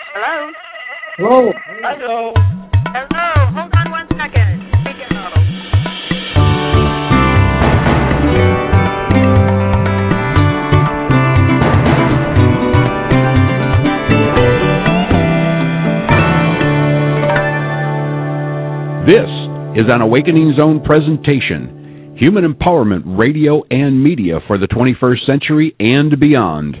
Hello? Hello. Hello. Hello. Hold on 1 second. Here we go. This is an Awakening Zone presentation, Human Empowerment Radio and Media for the 21st Century and Beyond.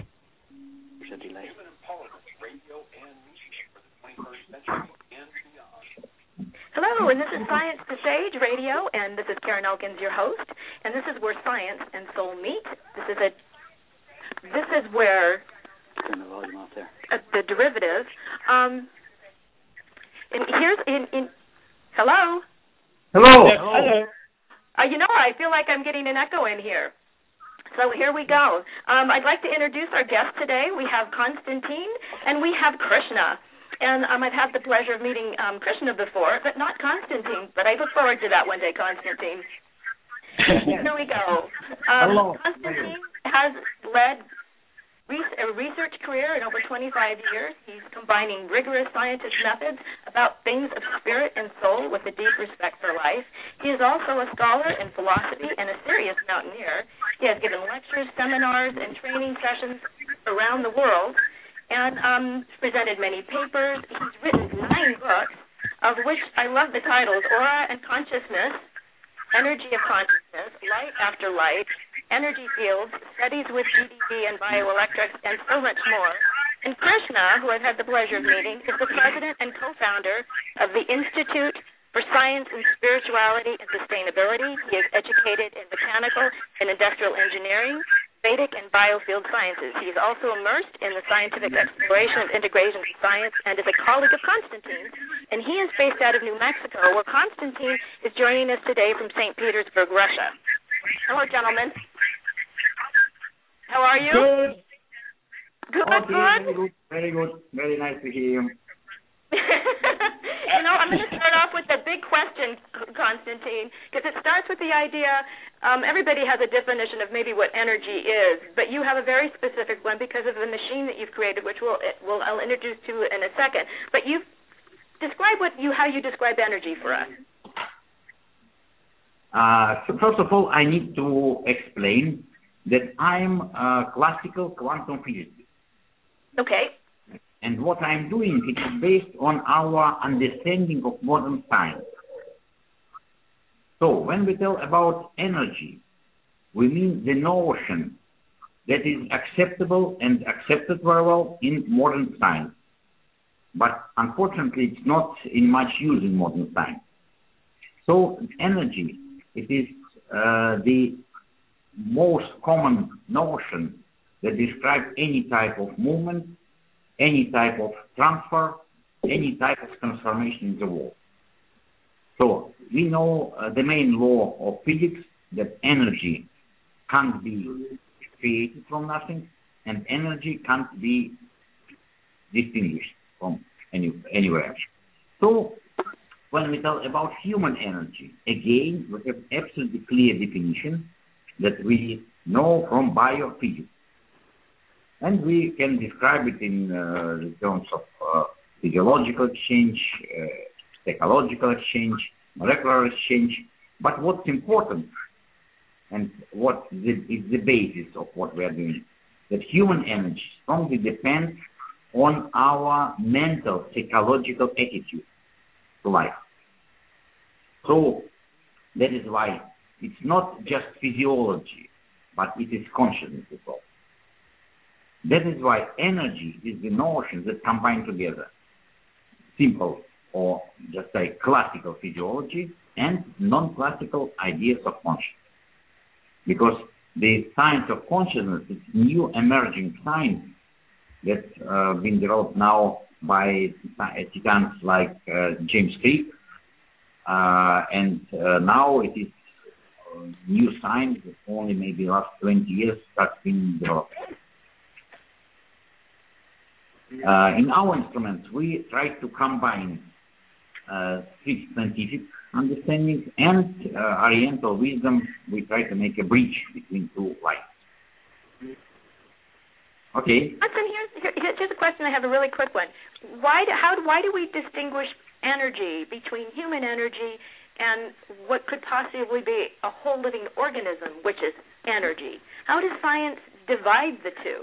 Hello, and this is Science to Sage Radio, and this is Karen Elkins, your host, and this is where science and soul meet. This is where Turn the volume off there. The derivative. And here's hello. Hello. Yes, hello. I feel like I'm getting an echo in here. So here we go. I'd like to introduce our guest today. We have Constantine, and we have Krishna. And I've had the pleasure of meeting Krishna before, but not Constantine. But I look forward to that one day, Constantine. Here we go. Hello. Constantine has led a research career in over 25 years. He's combining rigorous scientific methods about things of spirit and soul with a deep respect for life. He is also a scholar in philosophy and a serious mountaineer. He has given lectures, seminars, and training sessions around the world, and presented many papers. He's written 9 books, of which I love the titles: Aura and Consciousness, Energy of Consciousness, Light After Light, Energy Fields, Studies with GDB and Bioelectrics, and so much more. And Krishna, who I've had the pleasure of meeting, is the president and co-founder of the Institute for Science and Spirituality and Sustainability. He is educated in mechanical and industrial engineering, Vedic and biofield sciences. He is also immersed in the scientific exploration of integration of science and is a colleague of Constantine. And he is based out of New Mexico, where Constantine is joining us today from St. Petersburg, Russia. Hello, gentlemen. How are you? Good. Good, Okay, very good. Very nice to hear you. I'm going to start off with the big question, Constantine, because it starts with the idea, everybody has a definition of maybe what energy is, but you have a very specific one because of the machine that you've created, which I'll introduce to in a second. But describe how you describe energy for us. So first of all, I need to explain that I'm a classical quantum physicist. Okay. And what I'm doing it is based on our understanding of modern science. So when we tell about energy, we mean the notion that is acceptable and accepted very well in modern science. But unfortunately, it's not in much use in modern science. So energy, it is the most common notion that describes any type of movement, any type of transfer, any type of transformation in the world. So we know the main law of physics, that energy can't be created from nothing, and energy can't be distinguished from anywhere. So when we talk about human energy, again, we have absolutely clear definition that we know from biophysics. And we can describe it in terms of physiological exchange, psychological exchange, molecular exchange. But what's important, and what is the basis of what we are doing, that human energy strongly depends on our mental, psychological attitude to life. So that is why it's not just physiology, but it is consciousness as well. That is why energy is the notion that combine together simple or just say classical physiology and non-classical ideas of consciousness. Because the science of consciousness is new emerging science that's been developed now by titans like James Crick, and now it is new science that only maybe last 20 years has been developed. In our instruments, we try to combine strict scientific understanding and Oriental wisdom. We try to make a bridge between two lights. Okay. Hudson, here's a question. I have a really quick one. why do we distinguish energy between human energy and what could possibly be a whole living organism, which is energy? How does science divide the two?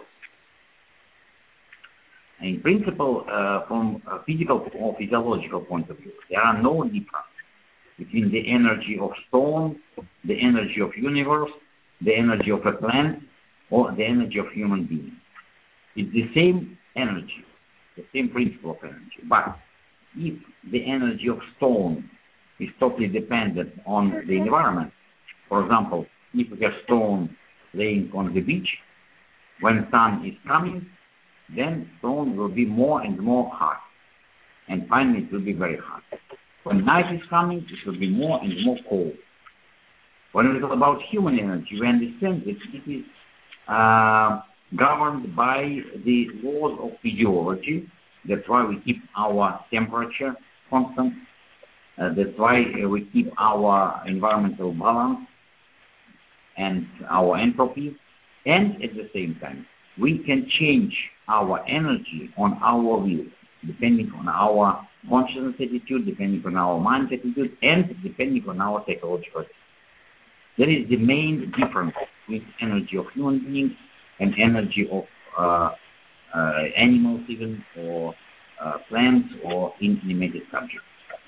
In principle, from a physical or physiological point of view, there are no difference between the energy of stone, the energy of universe, the energy of a plant, or the energy of human being. It's the same energy, the same principle of energy. But if the energy of stone is totally dependent on the environment, for example, if we have stone laying on the beach, when sun is coming, then stone will be more and more hot, and finally it will be very hot. When night is coming, it will be more and more cold. When we talk about human energy, we understand that it is governed by the laws of physiology. That's why we keep our temperature constant. That's why we keep our environmental balance and our entropy. And at the same time, we can change our energy on our will, depending on our consciousness attitude, depending on our mind attitude, and depending on our psychological attitude. That is the main difference between energy of human beings and energy of animals even, or plants, or inanimate subjects.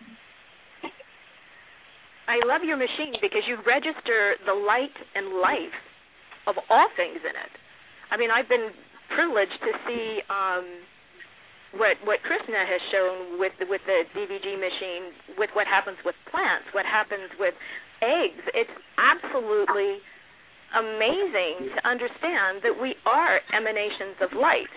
I love your machine because you register the light and life of all things in it. I mean, I've been privileged to see what Krishna has shown with the DVG machine, with what happens with plants, what happens with eggs. It's absolutely amazing to understand that we are emanations of light.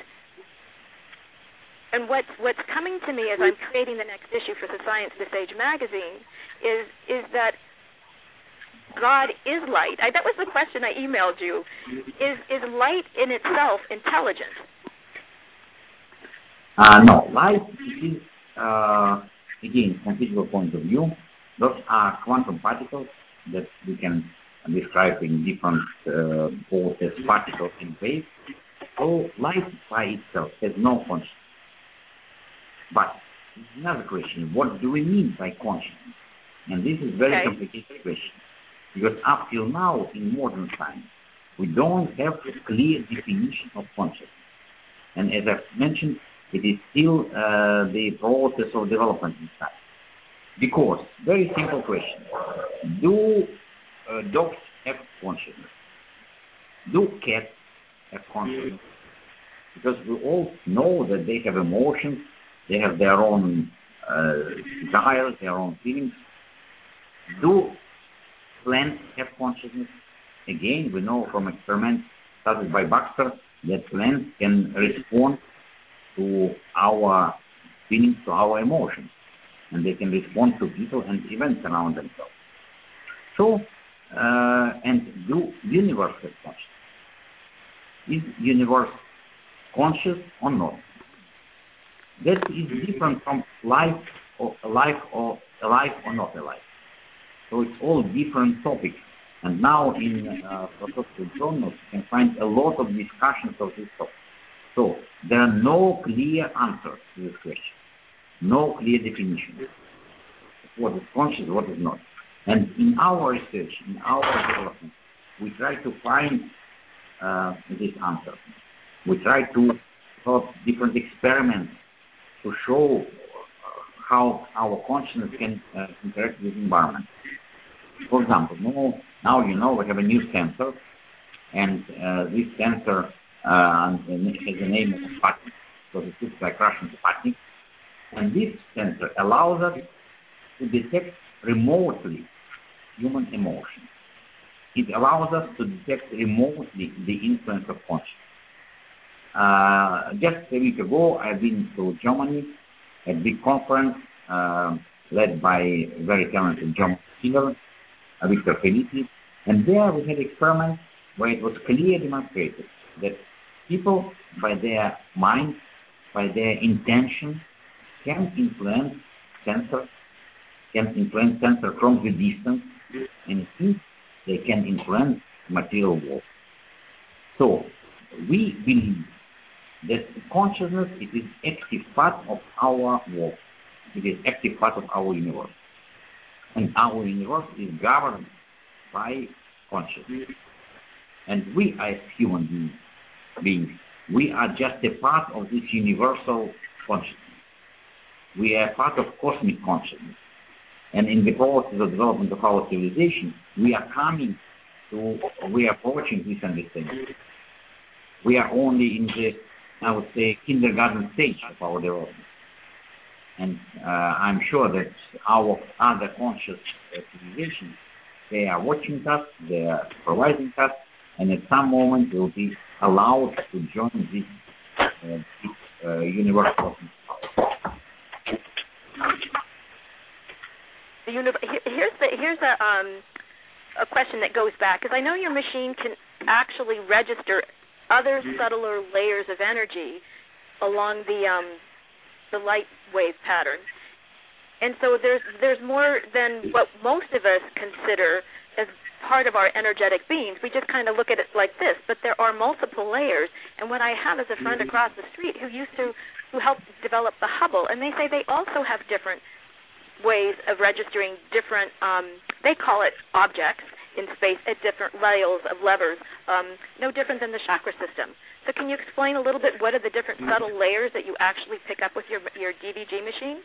And what's coming to me as I'm creating the next issue for the Science This Age magazine is that God is light. That was the question I emailed you. Is light in itself intelligent? No. Light is, again, from physical point of view, those are quantum particles that we can describe in different both as particles and waves. So light by itself has no consciousness. But another question, what do we mean by consciousness? And this is a very complicated question. Because up till now, in modern science, we don't have a clear definition of consciousness. And as I've mentioned, it is still the process of development in science. Because, very simple question, do dogs have consciousness? Do cats have consciousness? Because we all know that they have emotions, they have their own desires, their own feelings. Do plants have consciousness? Again, we know from experiments started by Baxter that plants can respond to our feelings, to our emotions, and they can respond to people and events around themselves. So, and do universe have consciousness? Is universe conscious or not? That is different from life or not alive. So it's all different topics. And now in philosophical journals, you can find a lot of discussions of this topic. So there are no clear answers to this question, no clear definition. What is conscious, what is not. And in our research, in our development, we try to find this answer. We try to develop different experiments to show how our consciousness can interact with the environment. For example, now you know we have a new sensor, and this sensor has the name of Sputnik, because it looks like Russian Sputnik. And this sensor allows us to detect remotely human emotions. It allows us to detect remotely the influence of consciousness. Just a week ago, I've been to Germany, at a big conference led by a very talented German healer, Victor Felici, and there we had experiments where it was clearly demonstrated that people, by their mind, by their intention, can influence sensor from the distance, and they can influence material world. So we believe that consciousness it is active part of our world. It is active part of our universe. And our universe is governed by consciousness. And we as human beings, we are just a part of this universal consciousness. We are part of cosmic consciousness. And in the process of development of our civilization, we are approaching this understanding. We are only in the, I would say, kindergarten stage of our development. And I'm sure that our other conscious civilizations, they are watching us, they are supervising us, and at some moment will be allowed to join this universal. Here's a question that goes back, because I know your machine can actually register other subtler layers of energy along the light wave pattern, and so there's more than what most of us consider as part of our energetic beings. We just kind of look at it like this, but there are multiple layers. And what I have is a friend across the street who helped develop the Hubble, and they say they also have different ways of registering different, they call it objects in space at different levers, no different than the chakra system. So can you explain a little bit what are the different subtle layers that you actually pick up with your DVG machine?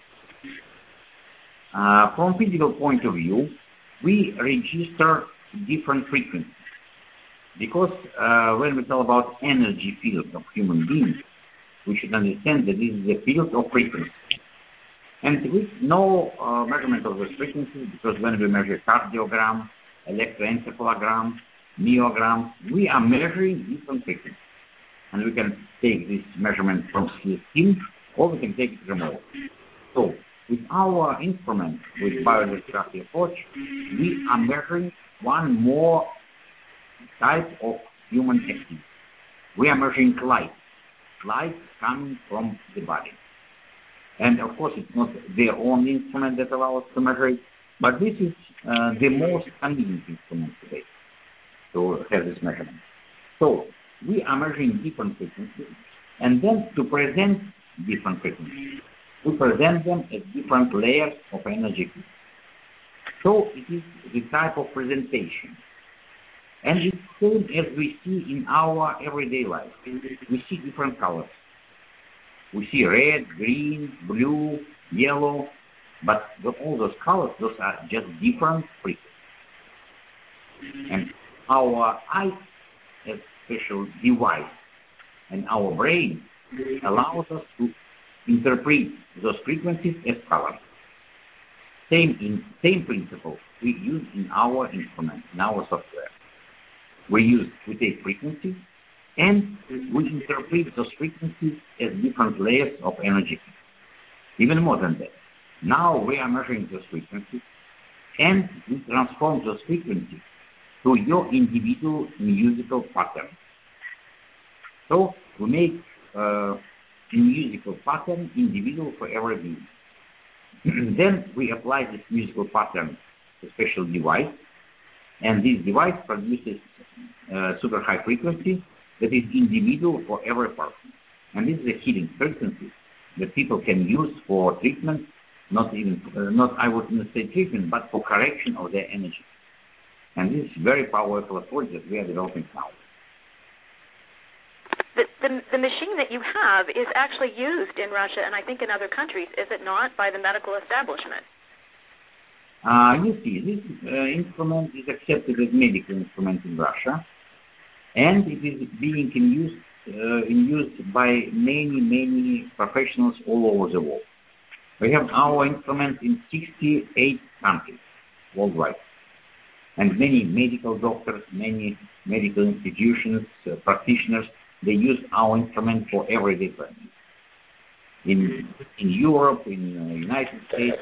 From physical point of view, we register different frequencies. Because when we talk about energy field of human beings, we should understand that this is a field of frequency. And with no measurement of those frequencies, because when we measure cardiogram, electroencephalogram, myogram, we are measuring different frequencies. And we can take this measurement from skin, or we can take it remote. So, with our instrument, with bioelectricity approach, we are measuring one more type of human activity. We are measuring light coming from the body. And of course, it's not the only instrument that allows us to measure it, but this is the most convenient instrument today to have this measurement. So, we are measuring different frequencies, and then to present different frequencies, we present them as different layers of energy. So, it is the type of presentation. And it's the same as we see in our everyday life. We see different colors. We see red, green, blue, yellow, but all those colors, those are just different frequencies. And our eyes have special device, and our brain allows us to interpret those frequencies as colors. Same principle we use in our instrument, in our software. We take frequencies, and we interpret those frequencies as different layers of energy. Even more than that. Now we are measuring those frequencies, and we transform those frequencies to your individual musical pattern. So we make a musical pattern individual for every being. Then we apply this musical pattern to a special device, and this device produces super high frequency that is individual for every person. And this is a healing frequency that people can use for treatment, not I wouldn't say treatment, but for correction of their energy. And this is very powerful approach that we are developing now. The machine that you have is actually used in Russia and I think in other countries, is it not, by the medical establishment? You see, this instrument is accepted as medical instrument in Russia, and it is being used by many professionals all over the world. We have our instrument in 68 countries worldwide. And many medical doctors, many medical institutions, practitioners, they use our instrument for everyday practice. In Europe, in the United States,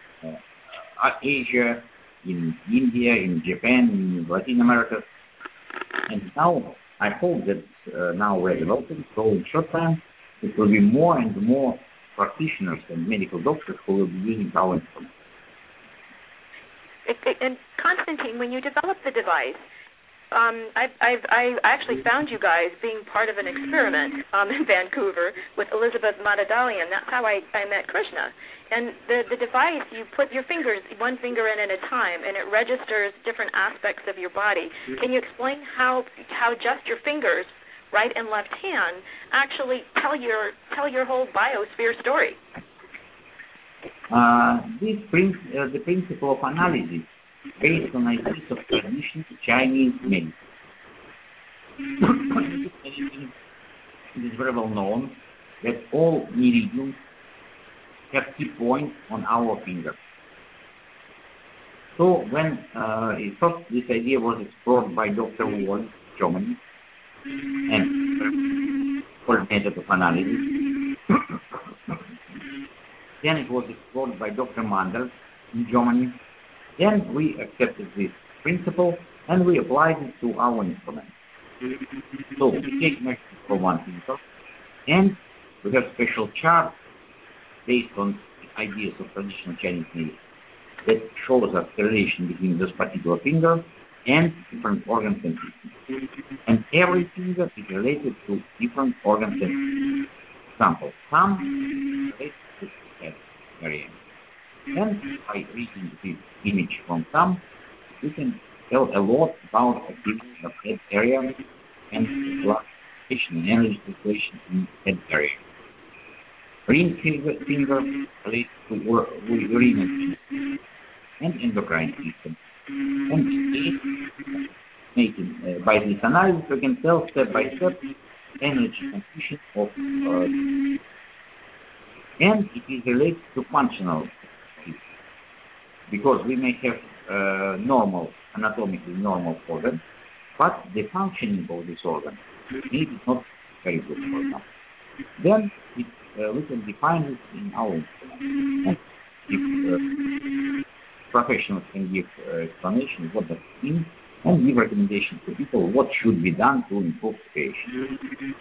Asia, in India, in Japan, in Latin America. And now, I hope that now we're developing, so in short time, it will be more and more practitioners and medical doctors who will be using our instrument. And Konstantin, when you developed the device, I actually found you guys being part of an experiment in Vancouver with Elizabeth Madadalian. That's how I met Krishna. And the device, you put your fingers, one finger in at a time, and it registers different aspects of your body. Can you explain how just your fingers, right and left hand, actually tell your whole biosphere story? The principle of analysis based on ideas of traditional Chinese medicine. It is very well known that all meridians have key points on our finger. So when first this idea was explored by Dr. Wall, Germany, and for method of analysis. Then it was explored by Dr. Mandel in Germany. Then we accepted this principle and we applied it to our instrument. So we take measurements for one finger, and we have special charts based on ideas of traditional Chinese medicine that shows us the relation between this particular finger and different organs and systems. And every finger is related to different organs and systems. For example, thumb relates to the head area. And by reading this image from thumb, we can tell a lot about activity of head area and blood circulation and energy circulation in head area. Ring finger relates to urinary and endocrine system. And by this analysis, we can tell step by step energy transmission of and it is related to functional system. Because we may have anatomically normal organ, but the functioning of this organ is not very good, for example. Then we can define it in our instrument. And if professionals can give explanation what that means and give recommendations to people what should be done to improve the patient.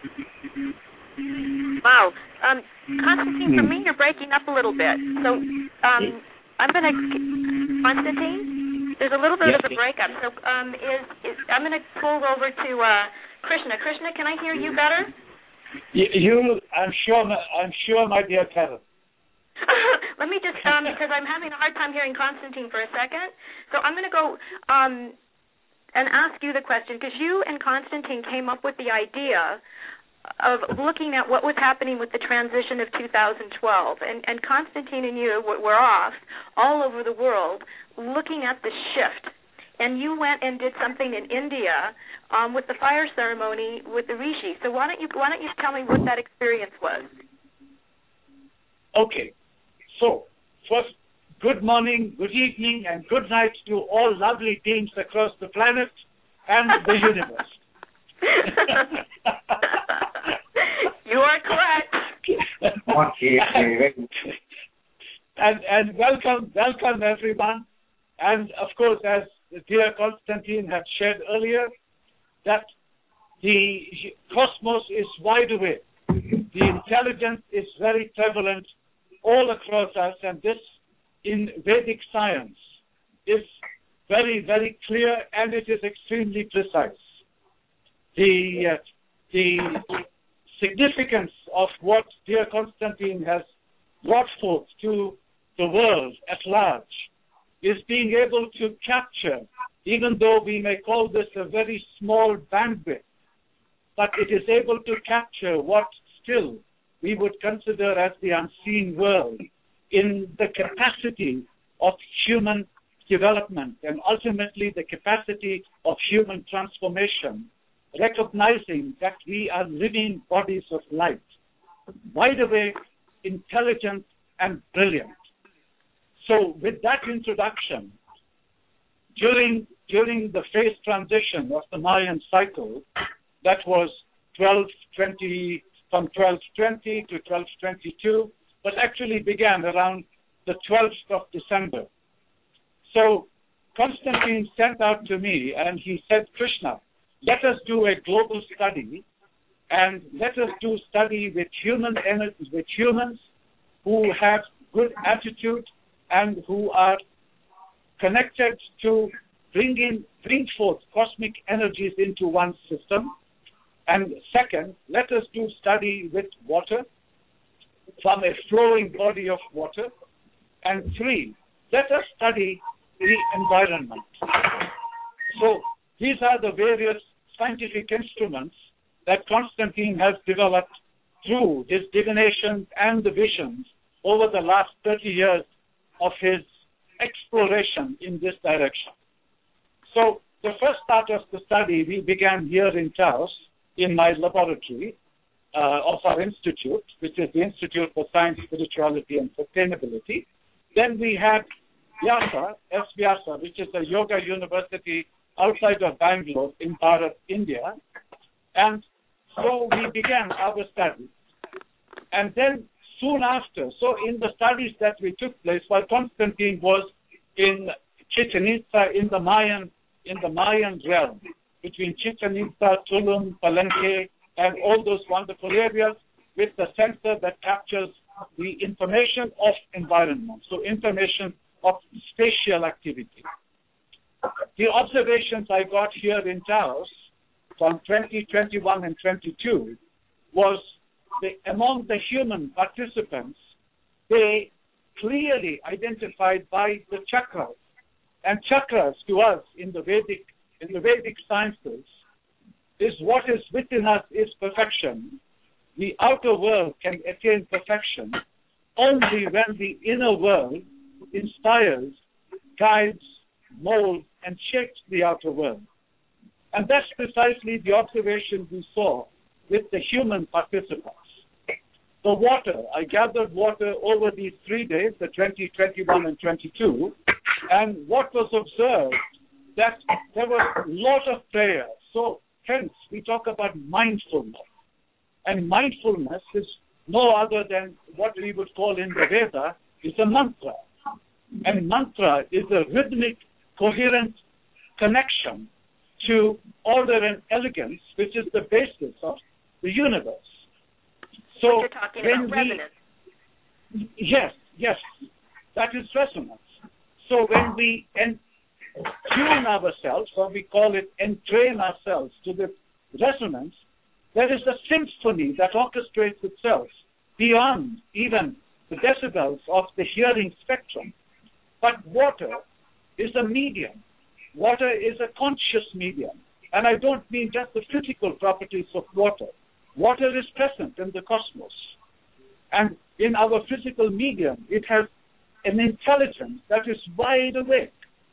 Wow. Konstantin, for me, you're breaking up a little bit. So I'm going to... Konstantin, there's a little bit of a breakup. So I'm going to pull over to Krishna. Krishna, can I hear you better? I'm sure, my dear Carol. Let me just, because I'm having a hard time hearing Konstantin for a second. So I'm going to go and ask you the question, because you and Konstantin came up with the idea of looking at what was happening with the transition of 2012. And Konstantin and you were off all over the world looking at the shift. And you went and did something in India with the fire ceremony with the rishi. So why don't you tell me what that experience was? Okay. So first, good morning, good evening, and good night to all lovely teams across the planet and the universe. You are correct. Okay. And welcome everyone. And of course, as dear Konstantin had shared earlier, that the cosmos is wide awake. The intelligence is very prevalent all across us, and this in Vedic science is very, very clear, and it is extremely precise. The significance of what dear Konstantin has brought forth to the world at large is being able to capture, even though we may call this a very small bandwidth, but it is able to capture what still we would consider as the unseen world in the capacity of human development and ultimately the capacity of human transformation, recognizing that we are living bodies of light, wide awake, intelligent, and brilliant. So with that introduction, during the phase transition of the Mayan cycle, that was from 1220 to 1222, but actually began around the 12th of December. So Konstantin sent out to me and he said, Krishna, let us do a global study and let us do study with humans who have good attitude and who are connected to bring forth cosmic energies into one system. And second, let us do study with water from a flowing body of water. And three, let us study the environment. So these are the various scientific instruments that Constantine has developed through his divination and the visions over the last 30 years of his exploration in this direction. So the first part of the study we began here in Taos in my laboratory of our institute, which is the Institute for Science, Spirituality and Sustainability. Then we had Vyasa, which is a yoga university outside of Bangalore in Bharat, India. And so we began our studies. And then soon after, so in the studies that we took place while Constantine was in Chichen Itza in the Mayan realm, between Chichen Itza, Tulum, Palenque, and all those wonderful areas with the sensor that captures the information of environment, so information of spatial activity. The observations I got here in Taos from 2021 and 22 was among the human participants, they clearly identified by the chakras. And chakras to us in the Vedic sciences is what is within us is perfection. The outer world can attain perfection only when the inner world inspires, guides, molds, and shapes the outer world. And that's precisely the observation we saw with the human participants. The water, I gathered water over these 3 days, the 20, 21, and 22, and what was observed, that there was a lot of prayer. So hence, we talk about mindfulness. And mindfulness is no other than what we would call in the Veda is a mantra. And mantra is a rhythmic, coherent connection to order and elegance, which is the basis of the universe. So you're talking about resonance. Yes, that is resonance. So when we tune ourselves, or we call it entrain ourselves to the resonance, there is a symphony that orchestrates itself beyond even the decibels of the hearing spectrum. But water is a medium. Water is a conscious medium. And I don't mean just the physical properties of water. Water is present in the cosmos. And in our physical medium, it has an intelligence that is wide awake.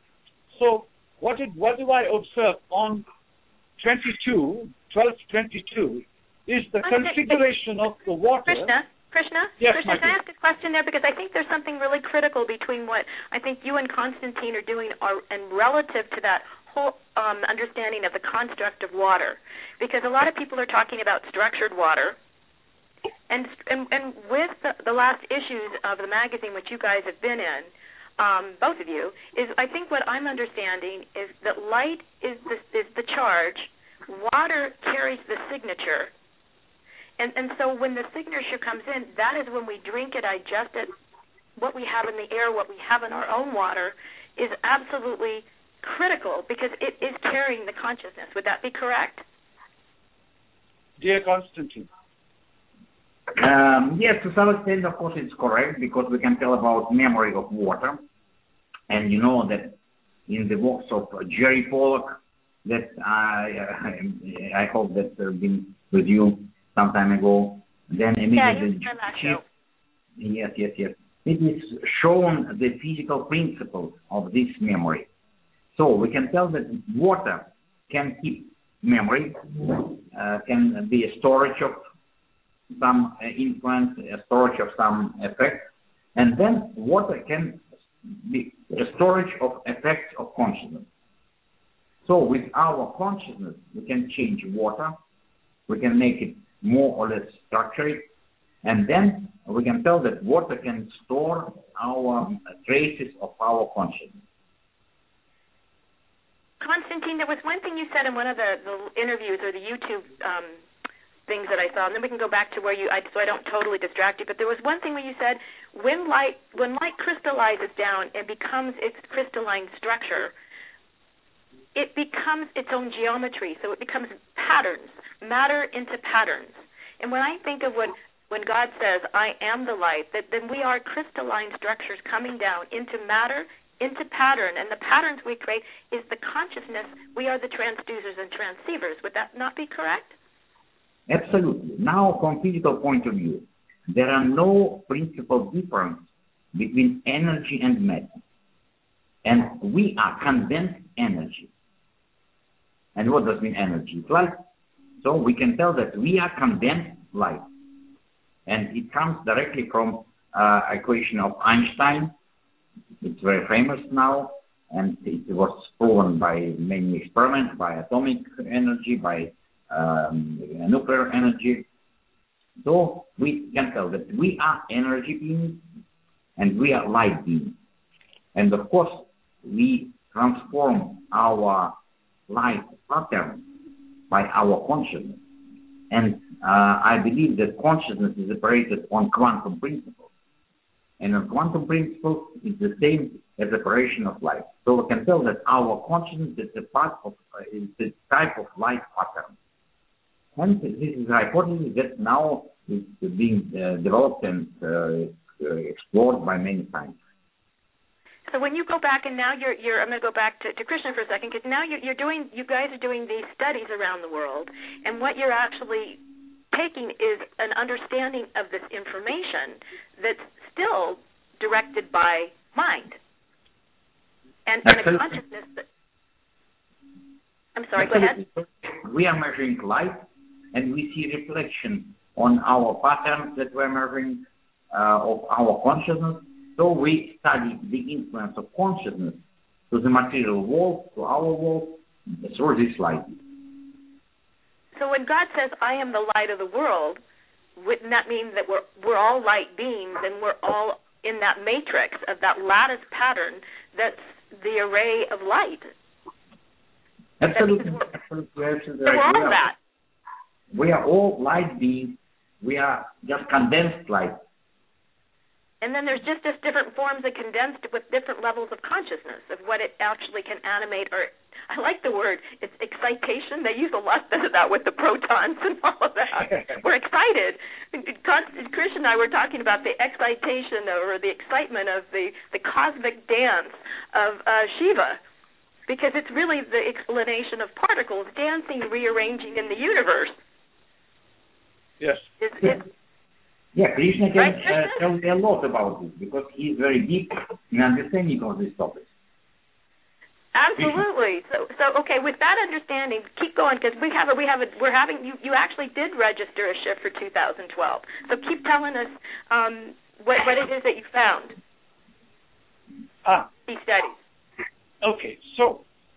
So what do I observe on 12/22 is the configuration of the water. Krishna, yes, can I ask a question there? Because I think there's something really critical between what I think you and Constantine are doing and relative to that whole understanding of the construct of water. Because a lot of people are talking about structured water. And with the last issues of the magazine, which you guys have been in, both of you, is I think what I'm understanding is that light is the charge, water carries the signature, and so when the signature comes in, that is when we drink it, digest it. What we have in the air, what we have in our own water, is absolutely critical because it is carrying the consciousness. Would that be correct? Dear Constantine. Yes, to some extent, of course, it's correct because we can tell about memory of water. And you know that in the works of Jerry Pollock, that I hope that been with you some time ago. Then immediately, yes. It is shown the physical principles of this memory. So we can tell that water can keep memory, can be a storage of some influence, a storage of some effect, and then water can be a storage of effects of consciousness. So with our consciousness, we can change water, we can make it more or less structured, and then we can tell that water can store our traces of our consciousness. Constantine, there was one thing you said in one of the interviews or the YouTube things that I saw, and then we can go back to where so I don't totally distract you, but there was one thing where you said when light crystallizes down and becomes its crystalline structure, it becomes its own geometry. So it becomes patterns, matter into patterns. And when I think of when God says, I am the light, then we are crystalline structures coming down into matter, into pattern. And the patterns we create is the consciousness. We are the transducers and transceivers. Would that not be correct? Absolutely. Now, from physical point of view, there are no principal difference between energy and matter. And we are condensed energy. And what does mean energy? It's light. So we can tell that we are condensed light. And it comes directly from equation of Einstein. It's very famous now, and it was proven by many experiments, by atomic energy, by nuclear energy. So we can tell that we are energy beings and we are light beings. And of course, we transform our light pattern by our consciousness. And I believe that consciousness is operated on quantum principles. And on quantum principles, it's the same as operation of light. So we can tell that our consciousness is a part of, is the type of light pattern. And this is a hypothesis that now is being developed and explored by many scientists. So when you go back, and now I'm going to go back to Krishna for a second, because now you guys are doing these studies around the world, and what you're actually taking is an understanding of this information that's still directed by mind and a consciousness that. I'm sorry. Absolutely. Go ahead. We are measuring light, and we see reflection on our patterns that we're measuring of our consciousness. So we study the influence of consciousness to the material world, to our world, through this light. So when God says, I am the light of the world, wouldn't that mean that we're all light beings and we're all in that matrix of that lattice pattern that's the array of light? Absolutely. So we're all that. We are all light beings. We are just condensed light. And then there's just different forms of condensed with different levels of consciousness of what it actually can animate. Or I like the word, it's excitation. They use a lot of that with the protons and all of that. We're excited. Chris and I were talking about the excitation or the excitement of the cosmic dance of Shiva, because it's really the explanation of particles dancing, rearranging in the universe. Yes. Yeah, Krishna can tell me a lot about this because he is very deep in understanding of this topic. Absolutely. So okay. With that understanding, keep going because we're having you actually did register a shift for 2012. So keep telling us what it is that you found. These studies. Okay. So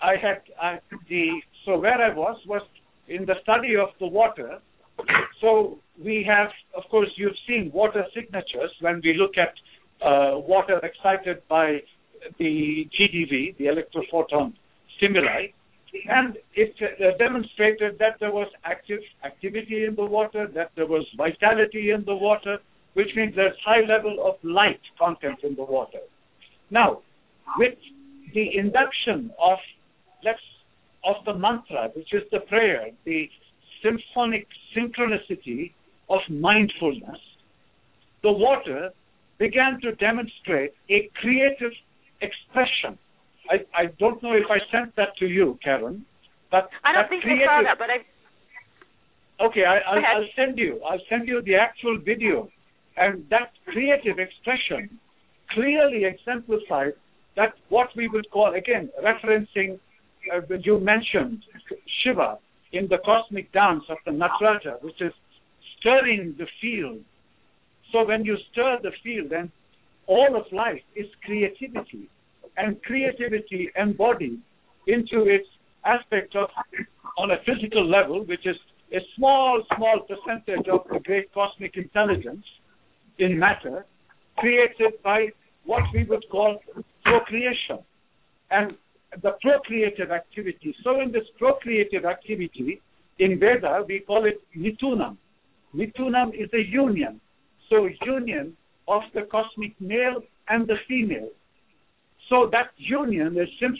where I was in the study of the water. So we have, of course, you've seen water signatures when we look at water excited by the GDV, the electrophoton stimuli, and it demonstrated that there was activity in the water, that there was vitality in the water, which means there's high level of light content in the water. Now, with the induction of the mantra, which is the prayer, the symphonic synchronicity of mindfulness, the water began to demonstrate a creative expression. I don't know if I sent that to you, Karen, but I don't think I saw that, but Okay, I'll send you the actual video, and that creative expression clearly exemplified that what we would call, again, referencing, you mentioned Shiva, in the cosmic dance of the Nataraja, which is stirring the field. So when you stir the field, then all of life is creativity, and creativity embodied into its aspect of, on a physical level, which is a small percentage of the great cosmic intelligence in matter, created by what we would call procreation. And the procreative activity. So in this procreative activity, in Veda, we call it Mitunam. Mitunam is a union. So union of the cosmic male and the female. So that union is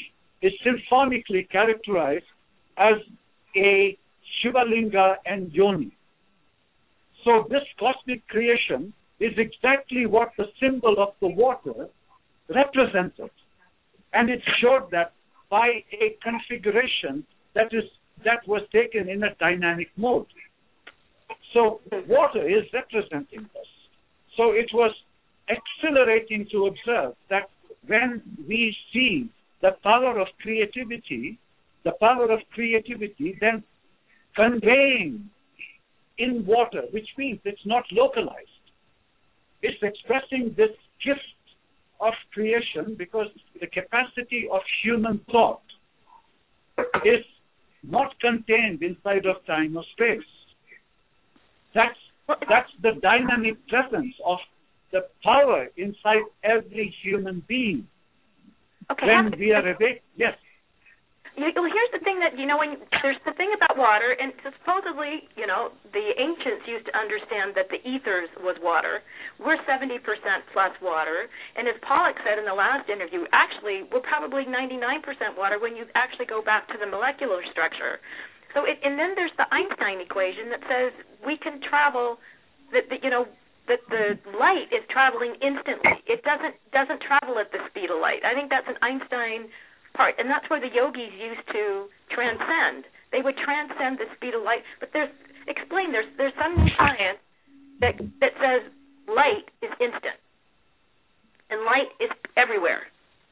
is symphonically characterized as a Shivalinga and Yoni. So this cosmic creation is exactly what the symbol of the water represented. And it showed that by a configuration that was taken in a dynamic mode. So water is representing this. So it was exhilarating to observe that when we see the power of creativity then conveying in water, which means it's not localized. It's expressing this gift of creation because the capacity of human thought is not contained inside of time or space. That's the dynamic presence of the power inside every human being. Okay, when we are awake, yes. Well, here's the thing that, when there's the thing about water, and supposedly, the ancients used to understand that the ethers was water. We're 70% plus water. And as Pollack said in the last interview, actually, we're probably 99% water when you actually go back to the molecular structure. So, and then there's the Einstein equation that says we can travel, that the light is traveling instantly. It doesn't travel at the speed of light. I think that's an Einstein part, and that's where the yogis used to transcend. They would transcend the speed of light. But there's some new science that says light is instant, and light is everywhere.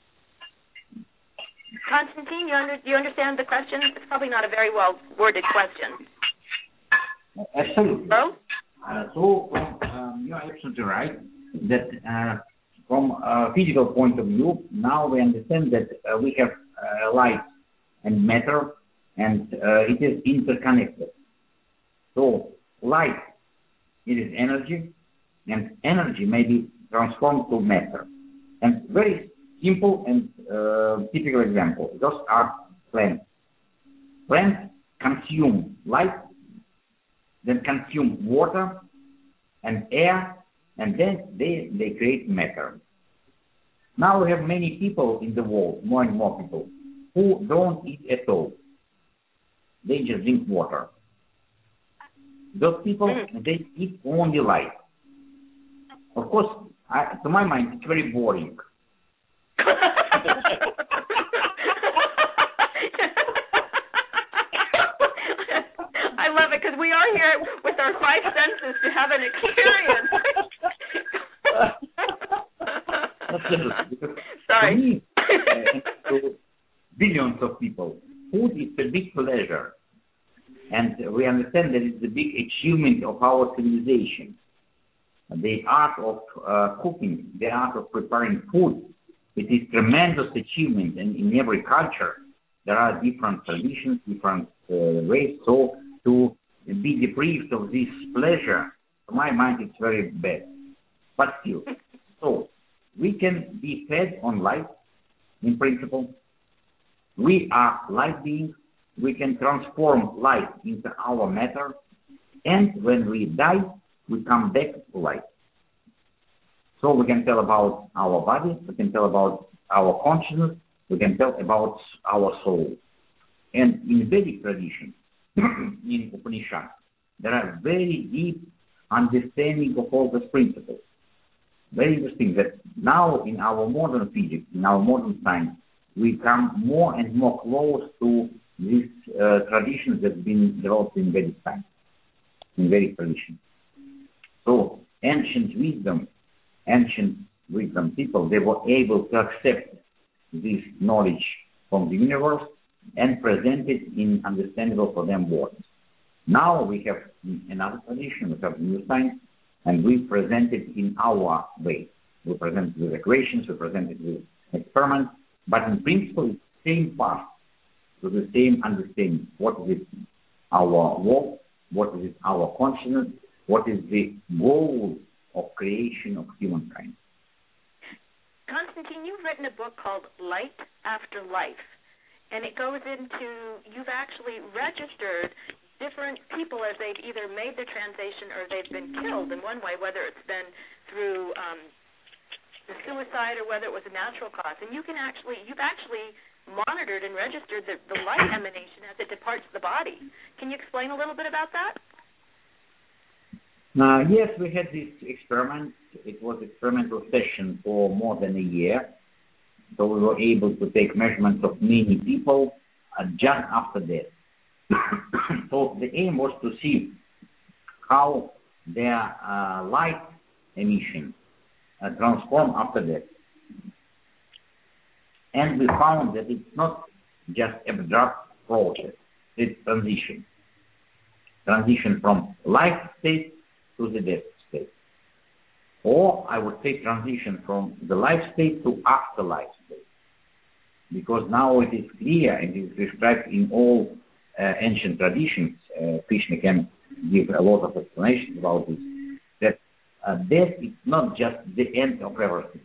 Constantine, do you understand the question? It's probably not a very well worded question. Absolutely. Hello? You are absolutely right that from a physical point of view, now we understand that we have light and matter, and it is interconnected. So light, it is energy, and energy may be transformed to matter. And very simple and typical example, those are plants. Plants consume light, then consume water and air, and then they create matter. Now we have many people in the world, more and more people, who don't eat at all. They just drink water. Those people, they eat only light. Of course, to my mind, it's very boring. I love it because we are here with our five senses to have an experience. Sorry. For me, to billions of people, food is a big pleasure. And we understand that it's a big achievement of our civilization. The art of cooking, the art of preparing food, it is tremendous achievement. And in every culture, there are different traditions, different ways. So to be deprived of this pleasure, to my mind, it's very bad. But still, so we can be fed on light, in principle. We are light beings. We can transform light into our matter. And when we die, we come back to light. So we can tell about our body, we can tell about our consciousness, we can tell about our soul. And in Vedic tradition, in Upanishad, there are very deep understanding of all these principles. Very interesting that now in our modern physics, in our modern science, we come more and more close to these traditions that have been developed in Vedic science, in Vedic tradition. So ancient wisdom people, they were able to accept this knowledge from the universe and present it in understandable for them words. Now we have another tradition, we have new science, and we present it in our way. We present it with equations, we present it with experiments, but in principle it's the same path to the same understanding. What is it our work? What is it our consciousness? What is the goal of creation of humankind? Constantine, you've written a book called Light After Life, and it goes into, you've actually registered different people as they've either made the transition or they've been killed in one way, whether it's been through the suicide or whether it was a natural cause. And you've actually monitored and registered the light emanation as it departs the body. Can you explain a little bit about that? Yes, we had this experiment. It was experimental session for more than a year. So we were able to take measurements of many people just after death. So the aim was to see how their light emission transform after death. And we found that it's not just abstract process, it's transition. Transition from life state to the death state. Or I would say transition from the life state to afterlife state. Because now it is clear and it is described in all ancient traditions, Krishna can give a lot of explanations about this, that death is not just the end of everything.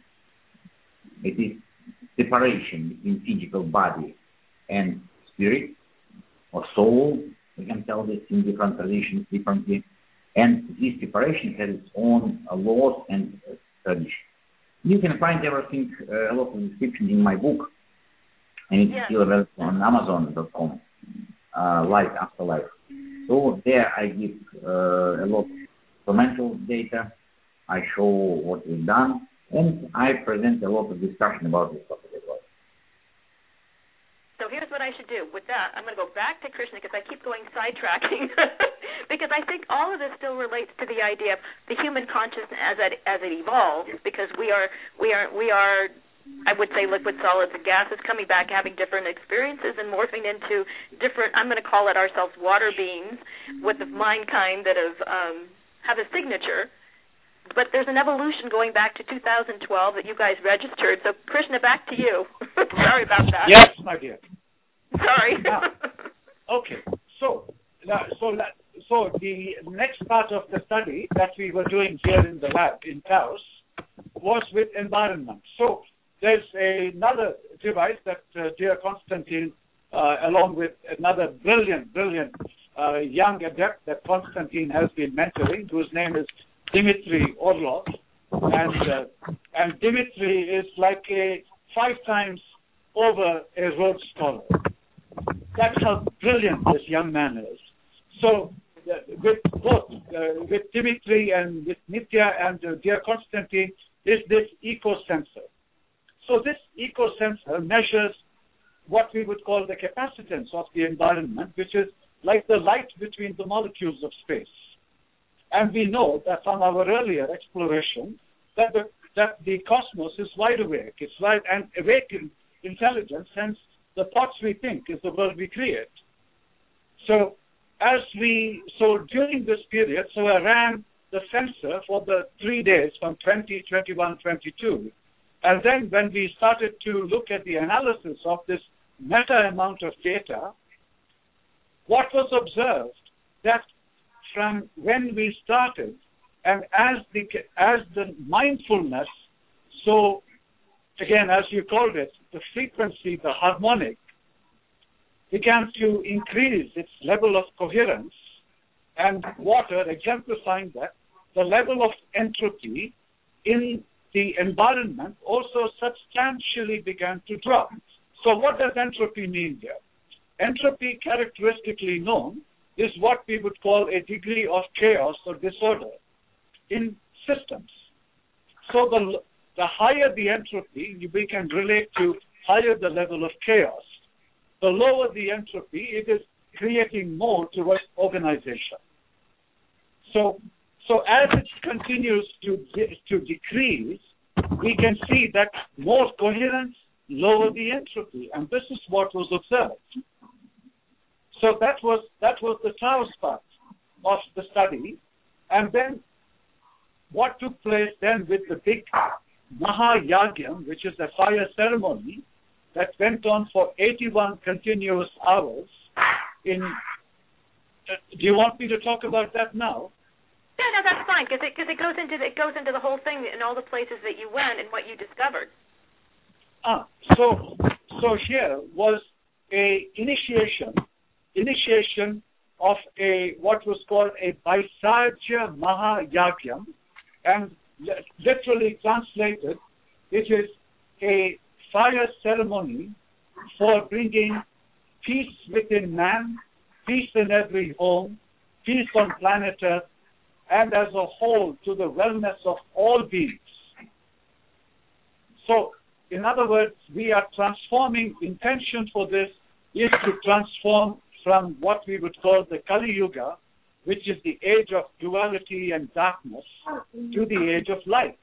It is separation between physical body and spirit or soul. We can tell this in different traditions differently. And this separation has its own laws and traditions. You can find everything, a lot of description in my book, and it's still available on Amazon.com, Life After Life. So there I give a lot of experimental data, I show what we've done, and I present a lot of discussion about this topic as well. So here's what I should do. With that, I'm going to go back to Krishna because I keep going sidetracking because I think all of this still relates to the idea of the human consciousness as it evolves, because we are I would say liquid, solids, and gases coming back, having different experiences and morphing into different, I'm going to call it ourselves water beings with the mind kind that have a signature. But there's an evolution going back to 2012 that you guys registered. So, Krishna, back to you. Sorry about that. Yes, my dear. Sorry. Okay. So the next part of the study that we were doing here in the lab in Taos was with environment. So there's another device that dear Konstantin, along with another brilliant young adept that Konstantin has been mentoring, whose name is Dmitry Orlov, and Dmitry is like a 5 times over a Rhodes Scholar. That's how brilliant this young man is. So with both, with Dmitry and with Nitya and dear Konstantin, is this eco-sensor. So this eco-sensor measures what we would call the capacitance of the environment, which is like the light between the molecules of space. And we know that from our earlier exploration that the cosmos is wide awake. It's wide and awake in intelligence, hence the thoughts we think is the world we create. So during this period, I ran the sensor for the 3 days from 20, 21, 22. And then when we started to look at the analysis of this meta amount of data, what was observed that from when we started, and as the mindfulness, so again, as you called it, the frequency, the harmonic, began to increase its level of coherence, and water, exemplifying that, the level of entropy in the environment also substantially began to drop. So what does entropy mean here? Entropy, characteristically known, is what we would call a degree of chaos or disorder in systems. So the higher the entropy, we can relate to higher the level of chaos. The lower the entropy, it is creating more towards organization. So as it continues to decrease, we can see that more coherence, lower the entropy, and this is what was observed. So that was the Taos part of the study. And then what took place then with the big Mahayagyam, which is a fire ceremony that went on for 81 continuous hours. Do you want me to talk about that now? Yeah, no, that's fine, because it goes into the whole thing and all the places that you went and what you discovered. So here was a initiation of what was called a Vaisajya Mahayagyam, and literally translated, it is a fire ceremony for bringing peace within man, peace in every home, peace on planet Earth, and as a whole to the wellness of all beings. So, in other words, we are transforming. Intention for this is to transform from what we would call the Kali Yuga, which is the age of duality and darkness, to the age of light.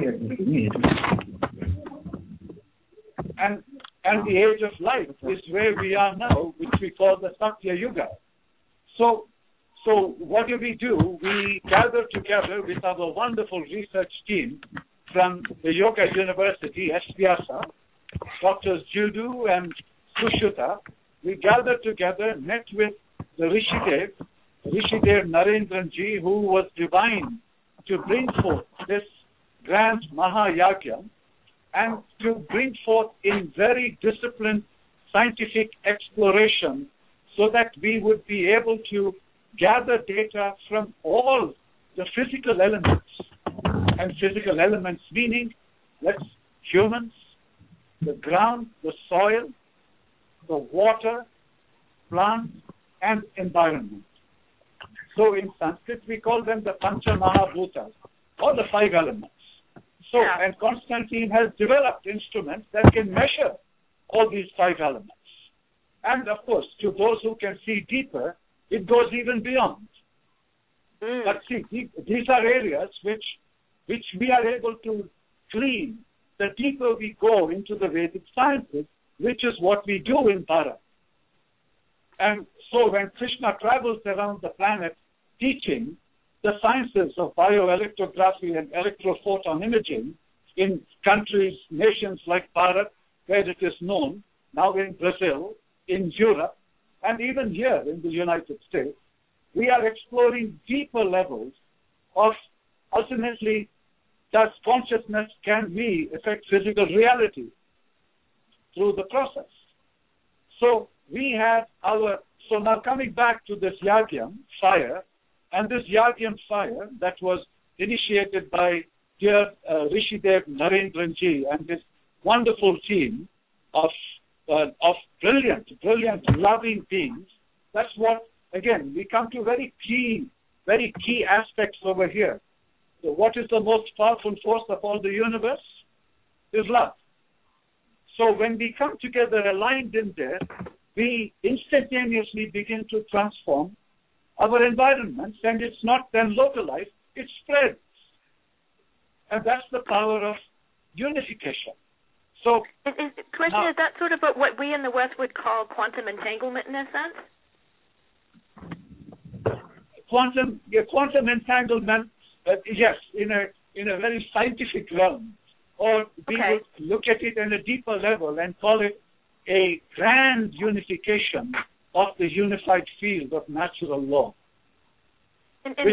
And the age of light is where we are now, which we call the Satya Yuga. So what do? We gather together with our wonderful research team from the Yoga University, SVYASA, Drs. Judu and Sushruta. We gathered together, met with the Rishidev Narendranji, who was divine to bring forth this grand Mahayagya and to bring forth in very disciplined scientific exploration so that we would be able to gather data from all the physical elements. And physical elements meaning humans, the ground, the soil, the water, plants, and environment. So in Sanskrit, we call them the Pancha Mahabhutas, or the 5 elements. So, and Constantine has developed instruments that can measure all these 5 elements. And of course, to those who can see deeper, it goes even beyond. But see, these are areas which we are able to glean the deeper we go into the Vedic sciences, which is what we do in Bharat. And so when Krishna travels around the planet teaching the sciences of bioelectrography and electrophoton imaging in countries, nations like Bharat, where it is known, now in Brazil, in Europe, and even here in the United States, we are exploring deeper levels of ultimately, does consciousness, can we affect physical reality through the process? So we have so now coming back to this Yagyam fire, and this Yagyam fire that was initiated by dear Rishidev Narendranji and his wonderful team of brilliant, loving beings. That's what, again, we come to very key aspects over here. So what is the most powerful force of all the universe? Is love. So when we come together aligned in there, we instantaneously begin to transform our environments, and it's not then localized, it spreads. And that's the power of unification. So, question, is that sort of what we in the West would call quantum entanglement in a sense? Quantum entanglement, yes, in a very scientific realm. Or we would look at it in a deeper level and call it a grand unification of the unified field of natural law. Which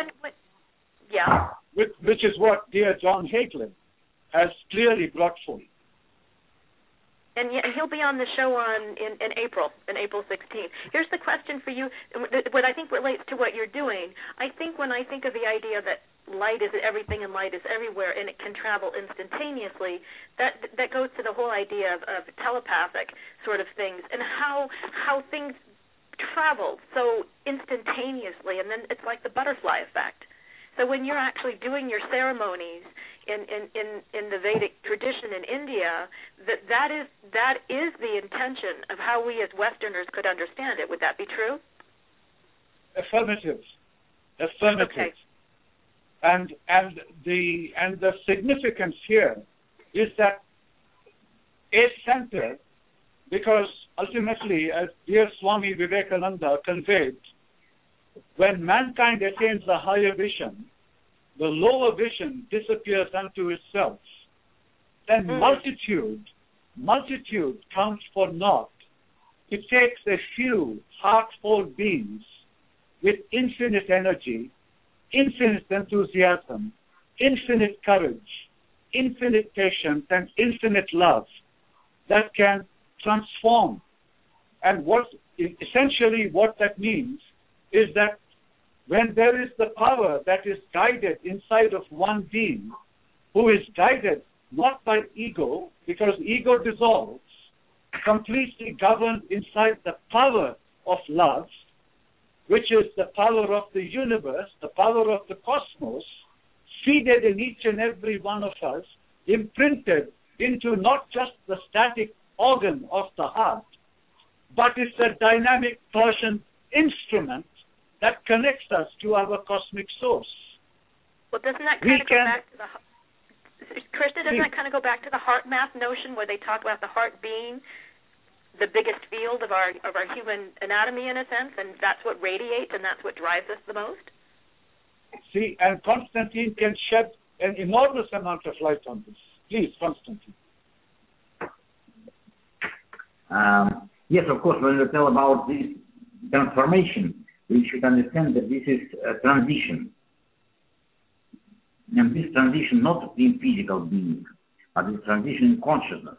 is what dear John Hagelin has clearly brought forth. And he'll be on the show in April 16th. Here's the question for you, what I think relates to what you're doing. I think when I think of the idea that light is everything and light is everywhere and it can travel instantaneously, that goes to the whole idea of telepathic sort of things and how things travel so instantaneously, and then it's like the butterfly effect. So when you're actually doing your ceremonies in the Vedic tradition in India, that is the intention of how we as Westerners could understand it. Would that be true? Affirmative. Okay. And the significance here is that a center, because ultimately, as dear Swami Vivekananda conveyed, when mankind attains a higher vision, the lower vision disappears unto itself. Then multitude counts for naught. It takes a few heart-whole beings with infinite energy, infinite enthusiasm, infinite courage, infinite patience, and infinite love that can transform. And essentially what that means is that when there is the power that is guided inside of one being, who is guided not by ego, because ego dissolves, completely governed inside the power of love, which is the power of the universe, the power of the cosmos, seeded in each and every one of us, imprinted into not just the static organ of the heart, but it's a dynamic Persian instrument that connects us to our cosmic source. Well, doesn't that kind of go back to the Krishna? Doesn't that kind of go back to the heart math notion, where they talk about the heart being the biggest field of our human anatomy, in a sense, and that's what radiates and that's what drives us the most? See, and Constantine can shed an enormous amount of light on this. Please, Constantine. Yes, of course, when we tell about this transformation, we should understand that this is a transition. And this transition not in physical being, but this transition in consciousness.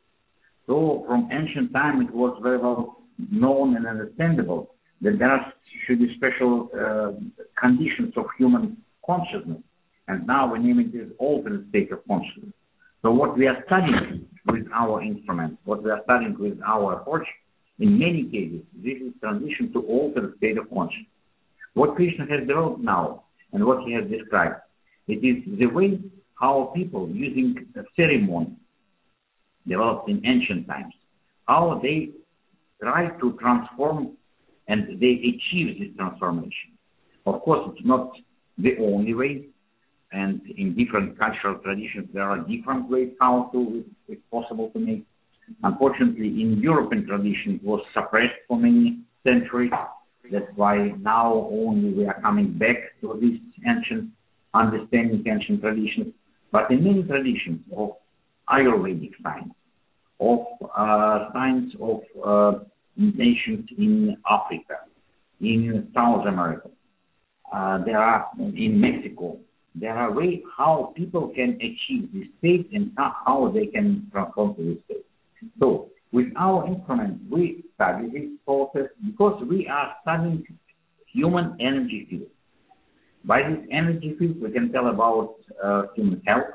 So from ancient time it was very well known and understandable that there should be special conditions of human consciousness. And now we name it as alternate state of consciousness. So what we are studying with our instruments, what we are studying with our approach, in many cases, this is transition to alternate state of consciousness. What Krishna has developed now and what he has described, it is the way how people using a ceremony developed in ancient times, how they try to transform and they achieve this transformation. Of course, it's not the only way, and in different cultural traditions there are different ways how it's possible to make. Unfortunately, in European tradition it was suppressed for many centuries. That's why now only we are coming back to this ancient understanding, ancient traditions. But in many traditions of Ayurvedic science, of science of nations in Africa, in South America, there are in Mexico, there are ways how people can achieve this state and how they can transform to this state. So with our instrument, we study this process because we are studying human energy field. By this energy field, we can tell about human health,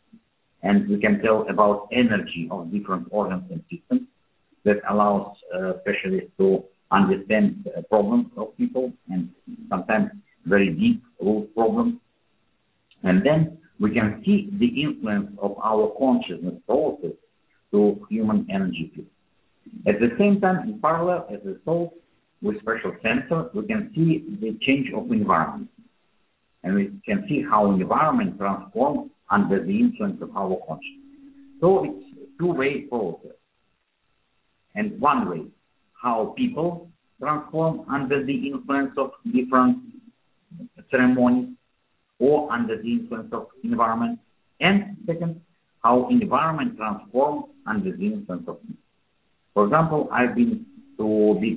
and we can tell about energy of different organs and systems that allows specialists to understand problems of people and sometimes very deep root problems. And then we can see the influence of our consciousness process to human energy field. At the same time, in parallel, as a soul with special sensor, we can see the change of environment. And we can see how environment transforms under the influence of our consciousness. So it's a two-way process. And one way, how people transform under the influence of different ceremonies or under the influence of environment. And second, how environment transforms under the influence of people. For example, I've been to a big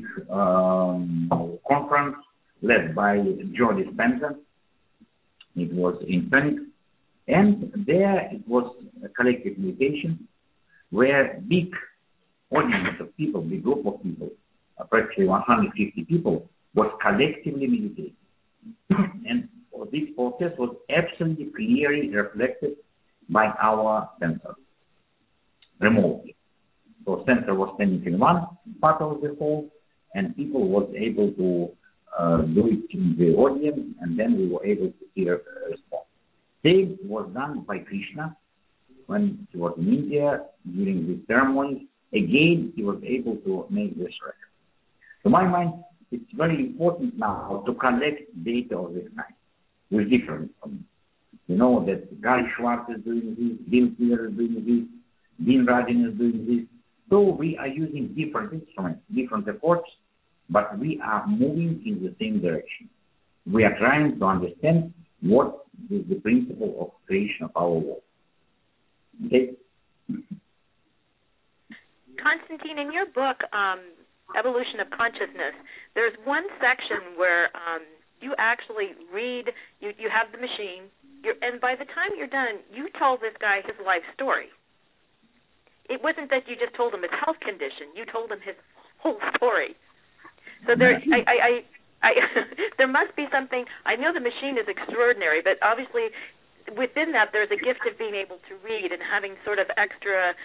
conference led by Joe Dispenza. It was in Phoenix. And there it was a collective meditation where big audience of people, big group of people, practically 150 people, was collectively meditating. And this process was absolutely clearly reflected by our sensor remotely. So sensor was standing in one part of the hall, and people was able to do it in the audience, and then we were able to see a response. Same was done by Krishna when he was in India during the ceremony. Again, he was able to make this record. To my mind, it's very important now to collect data of this kind with different instruments. You know that Gary Schwartz is doing this, Bill Clear is doing this, Dean Radin is doing this. So we are using different instruments, different approaches, but we are moving in the same direction. We are trying to understand what is the principle of creation of our world. Okay? Constantine, in your book, Evolution of Consciousness, there's one section where you actually read, you have the machine, and by the time you're done, you tell this guy his life story. It wasn't that you just told him his health condition, you told him his whole story. So there, there must be something. I know the machine is extraordinary, but obviously within that there's a gift of being able to read and having sort of extra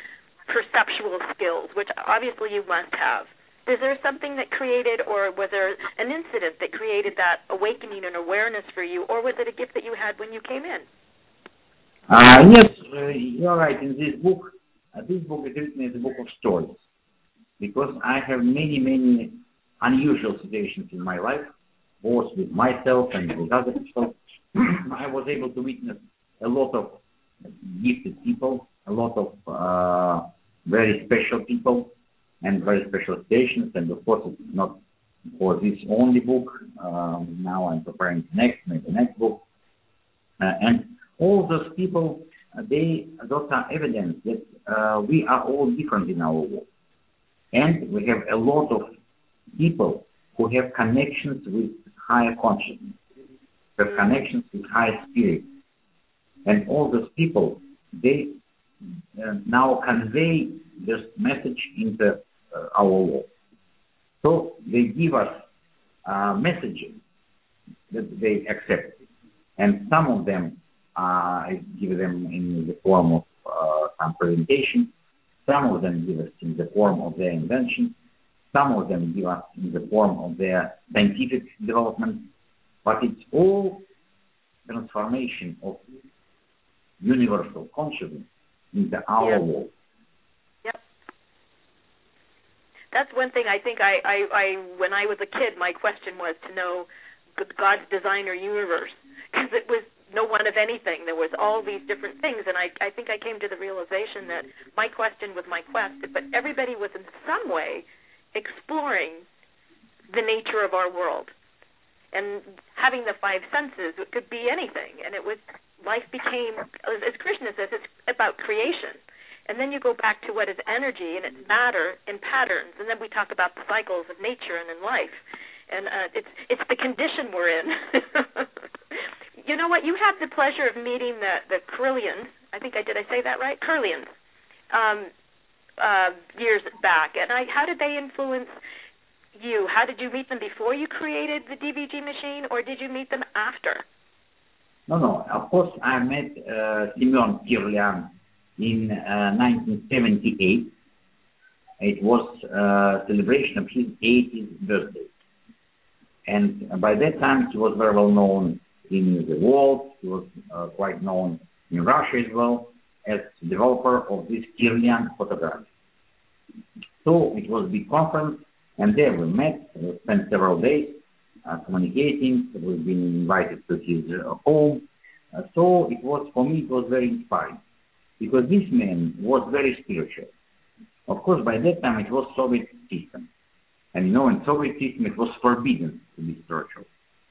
perceptual skills, which obviously you must have. Is there something that created, or was there an incident that created that awakening and awareness for you, or was it a gift that you had when you came in? Yes, you're right. In this book is written as a book of stories, because I have many unusual situations in my life, both with myself and with other people. I was able to witness a lot of gifted people, a lot of very special people, and very special situations. And of course, it's not for this only book. Now I'm preparing the next book, and all those people, those are evidence that we are all different in our world, and we have a lot of people who have connections with higher consciousness, have connections with higher spirit, and all those people, they now convey this message into our world. So they give us messages that they accept, and some of them I give them in the form of some presentation, some of them give us in the form of their invention, some of them give us in the form of their scientific development, but it's all transformation of universal consciousness into our world. Yep. That's one thing I think I when I was a kid, my question was to know God's designer universe, because it was no one of anything. There was all these different things, and I think I came to the realization that my question was my quest, but everybody was in some way exploring the nature of our world. And having the five senses, it could be anything, and life became, as Krishna says, it's about creation. And then you go back to what is energy, and it's matter in patterns, and then we talk about the cycles of nature and in life. And it's the condition we're in. You know what? You have the pleasure of meeting the Kirlians. I say that right? Kirlians. Years back. And how did they influence you? How did you meet them before you created the DVG machine, or did you meet them after? No. Of course, I met Semyon Kirlian in 1978. It was a celebration of his 80th birthday. And by that time, he was very well known in the world. He was quite known in Russia as well as developer of this Kirlian photography. So it was a big conference, and there we met. We spent several days communicating. We've been invited to his home. So it was, for me, it was very inspiring, because this man was very spiritual. Of course, by that time, it was Soviet system. And in Soviet system, it was forbidden to be spiritual.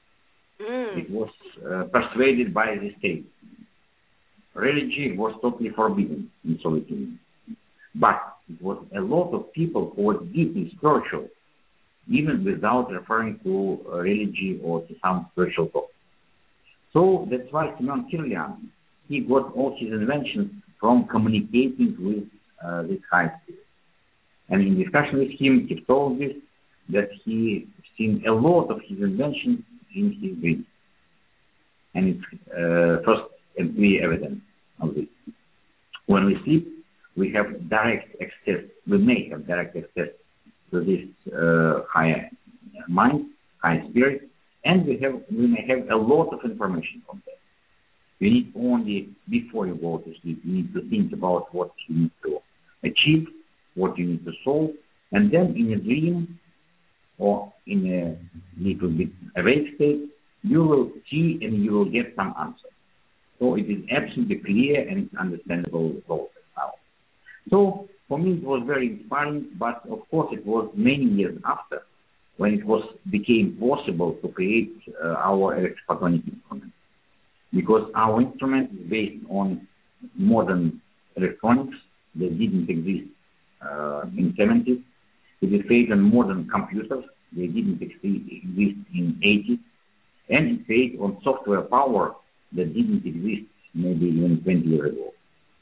It was persuaded by the state. Religion was totally forbidden in Soviet Union. But it was a lot of people who were deeply spiritual, even without referring to religion or to some spiritual talk. So that's why Semyon Kirlian, he got all his inventions from communicating with this high spirit. And in discussion with him, he told this, that he seen a lot of his inventions in his dreams. And it's first and clear evidence of this. When we sleep, we have direct access, we may have direct access to this higher mind, higher spirit, and we may have a lot of information from that. You need only, before you go to sleep, you need to think about what you need to achieve, what you need to solve, and then in a dream or in a little bit awake state, you will see and you will get some answer. So it is absolutely clear and it's understandable process now. So for me it was very inspiring, but of course it was many years after when it became possible to create our electrophotonic instrument. Because our instrument is based on modern electronics that didn't exist in the 70s. It is based on modern computers. They didn't exist in the 80s. And it's based on software power that didn't exist maybe even 20 years ago.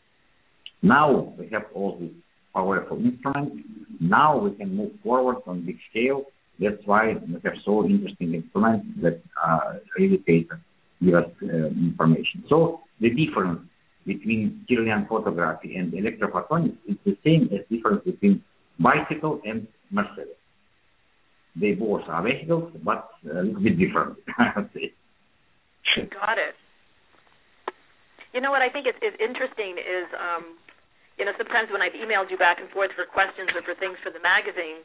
Now we have all these powerful instruments. Now we can move forward on big scale. That's why we have so interesting instruments that really give us information. So the difference between Kirlian photography and electrophotonics is the same as difference between bicycle and Mercedes. They both are vehicles, but a little bit different, I would say. Got it. You know what I think is interesting is, sometimes when I've emailed you back and forth for questions or for things for the magazine,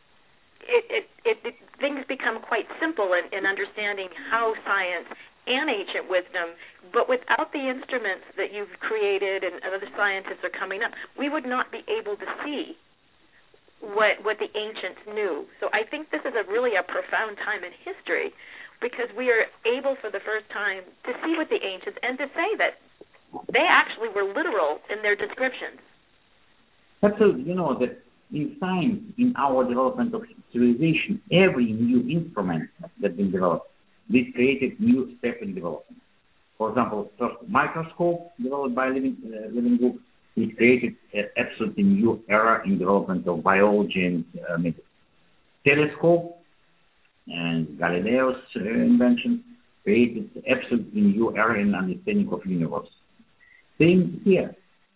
things become quite simple in understanding how science and ancient wisdom, but without the instruments that you've created and other scientists are coming up, we would not be able to see what the ancients knew. So I think this is really a profound time in history, because we are able for the first time to see what the ancients, and to say that they actually were literal in their descriptions. Absolutely. That in science, in our development of civilization, every new instrument that's been developed, this created new step in development. For example, first microscope developed by living group, it created an absolutely new era in development of biology and medicine. Telescope and Galileo's invention created an absolutely new era in understanding of universe. Same here.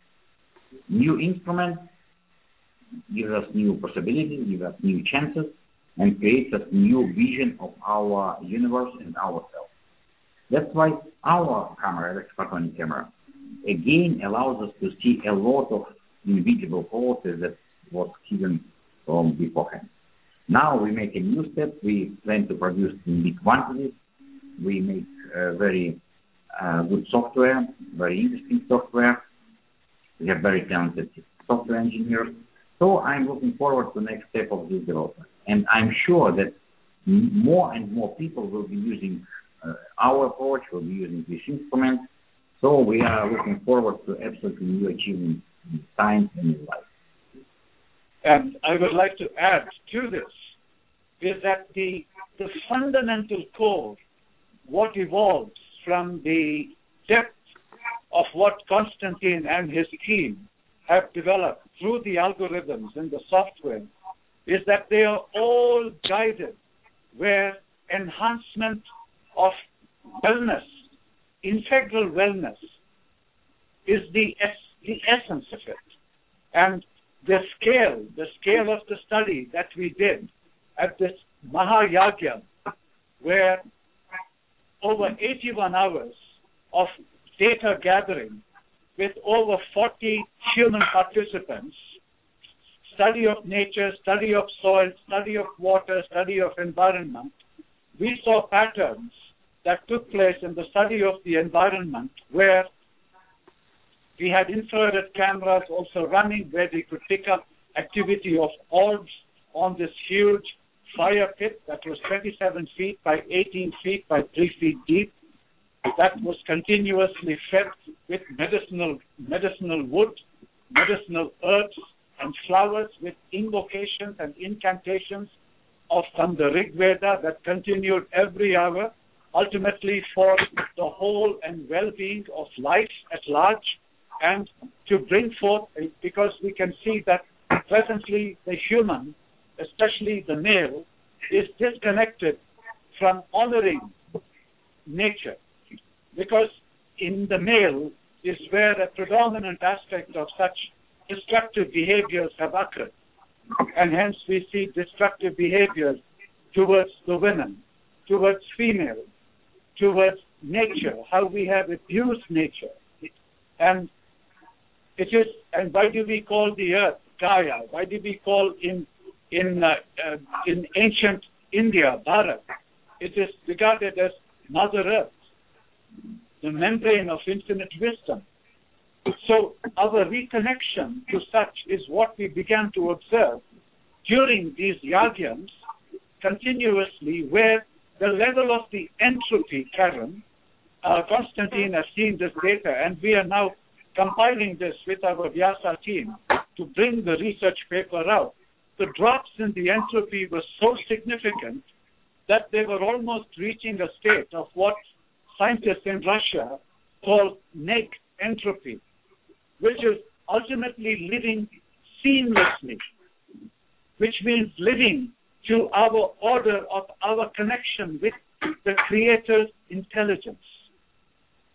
New instruments give us new possibilities, give us new chances, and creates a new vision of our universe and ourselves. That's why our camera, electrophotonic camera, again allows us to see a lot of invisible forces that was hidden from beforehand. Now we make a new step. We plan to produce in big quantities. We make very good software, very interesting software. We have very talented software engineers. So I'm looking forward to the next step of this development. And I'm sure that more and more people will be using our approach, will be using this instrument. So we are looking forward to absolutely new achievements in science and in life. And I would like to add to this is that the fundamental core, what evolves from the depth of what Konstantin and his team have developed through the algorithms and the software, is that they are all guided where enhancement of wellness, integral wellness, is the essence of it. And the scale of the study that we did at this Mahayagya, where over 81 hours of data gathering with over 40 human participants, study of nature, study of soil, study of water, study of environment, we saw patterns that took place in the study of the environment where we had infrared cameras also running where we could pick up activity of orbs on this huge fire pit that was 27 feet by 18 feet by 3 feet deep. That was continuously fed with medicinal wood, medicinal herbs and flowers with invocations and incantations from the Rig Veda that continued every hour, ultimately for the whole and well-being of life at large, and to bring forth, because we can see that presently the human, especially the male, is disconnected from honoring nature, because in the male is where a predominant aspect of such destructive behaviors have occurred, and hence we see destructive behaviors towards the women, towards female, towards nature, how we have abused nature. And it is, and why do we call the earth Gaia? Why do we call in ancient India Bharat? It is regarded as Mother Earth, the membrane of infinite wisdom. So our reconnection to such is what we began to observe during these yagyams continuously, where the level of the entropy, Karen, Konstantin has seen this data, and we are now compiling this with our Vyasa team to bring the research paper out. The drops in the entropy were so significant that they were almost reaching a state of what scientists in Russia call neg entropy, which is ultimately living seamlessly, which means living to our order of our connection with the Creator's intelligence.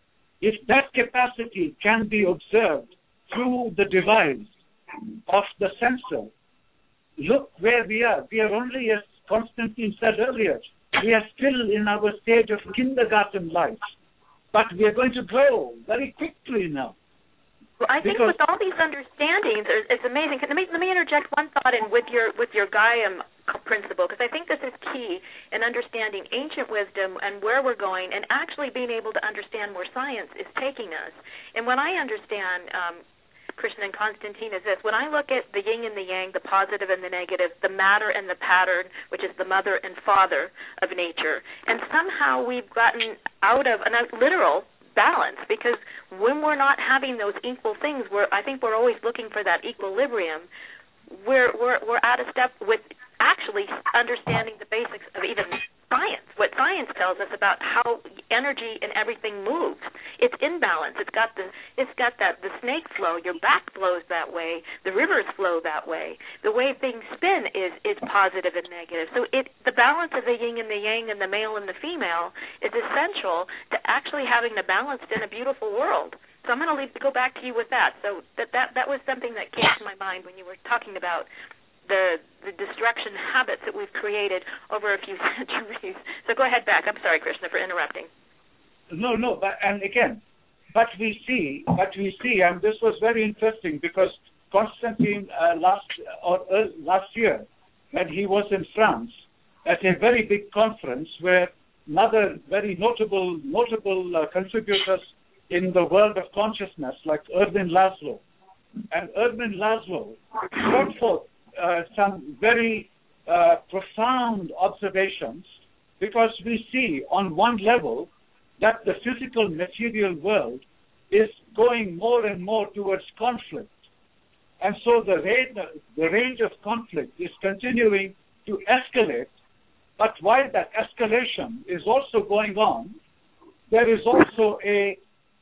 if that capacity can be observed through the device of the sensor, look where we are. We are only, as Konstantin said earlier, we are still in our stage of kindergarten life. But we are going to grow very quickly now. Well, I think with all these understandings, it's amazing. Let me interject one thought in with your Gaiam principle, because I think this is key in understanding ancient wisdom and where we're going, and actually being able to understand where science is taking us. And when I understand, Krishna and Konstantin, is this: when I look at the yin and the yang, the positive and the negative, the matter and the pattern, which is the mother and father of nature, and somehow we've gotten out of a literal balance, because when we're not having those equal things, I think we're always looking for that equilibrium. We're out of step with actually understanding the basics of even science, what science tells us about how energy and everything moves. It's in balance. It's got the snake flow. Your back flows that way. The rivers flow that way. The way things spin is positive and negative. So the balance of the yin and the yang and the male and the female is essential to actually having the balanced in a beautiful world. So I'm going to go back to you with that. So that was something that came to my mind when you were talking about the destruction habits that we've created over a few centuries. So go ahead back. I'm sorry, Krishna, for interrupting. No, but we see, and this was very interesting, because Konstantin last year, when he was in France at a very big conference where another very notable contributors in the world of consciousness, like Erwin Laszlo, and Erwin Laszlo brought forth some very profound observations, because we see on one level that the physical material world is going more and more towards conflict. And so the range of conflict is continuing to escalate, but while that escalation is also going on, there's also a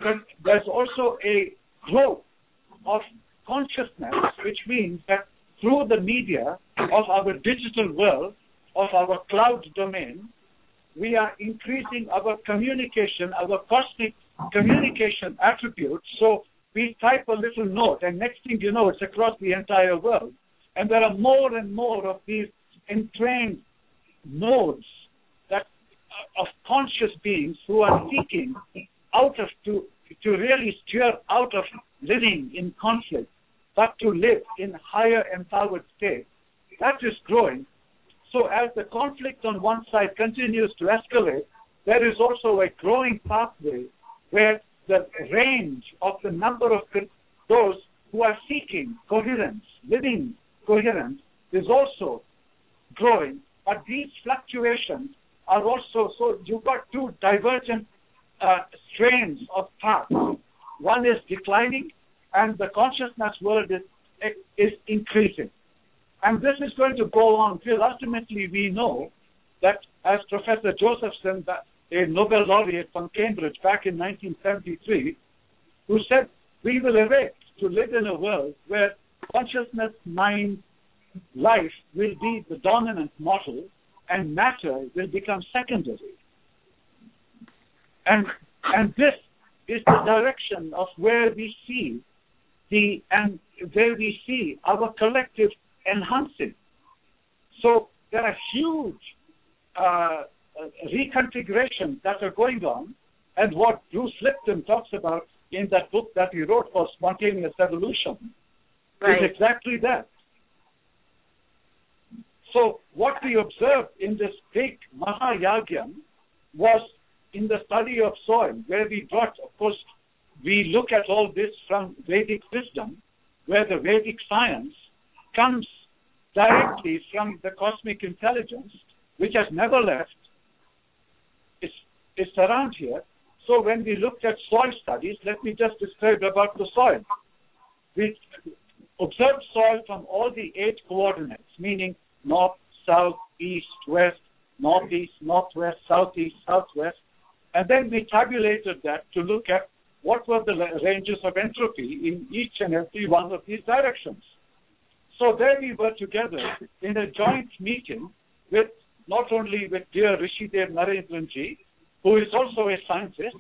growth of consciousness, which means that through the media of our digital world, of our cloud domain, we are increasing our communication, our cosmic communication attributes. So we type a little note, and next thing you know, it's across the entire world. And there are more and more of these entrained nodes of conscious beings who are seeking to really steer out of living in conflict, but to live in higher empowered states. That is growing. So as the conflict on one side continues to escalate, there is also a growing pathway where the range of the number of those who are seeking coherence, living coherence, is also growing. But these fluctuations are also, so you've got two divergent strains of paths. One is declining, and the consciousness world is increasing. And this is going to go on till ultimately we know that, as Professor Josephson, a Nobel laureate from Cambridge back in 1973, who said, we will awake to live in a world where consciousness, mind, life will be the dominant model and matter will become secondary. And this is the direction of where we see our collective enhancing. So there are huge reconfigurations that are going on, and what Bruce Lipton talks about in that book that he wrote for Spontaneous Evolution is exactly that. So what we observed in this big Mahayagam was in the study of soil, where we brought, of course, we look at all this from Vedic wisdom, where the Vedic science comes directly from the cosmic intelligence, which has never left. It's around here. So when we looked at soil studies, let me just describe about the soil. We observed soil from all the 8 coordinates, meaning north, south, east, west, northeast, northwest, southeast, southwest. And then we tabulated that to look at what were the ranges of entropy in each and every one of these directions. So there we were together in a joint meeting with not only with dear Rishidev Narendranji, who is also a scientist,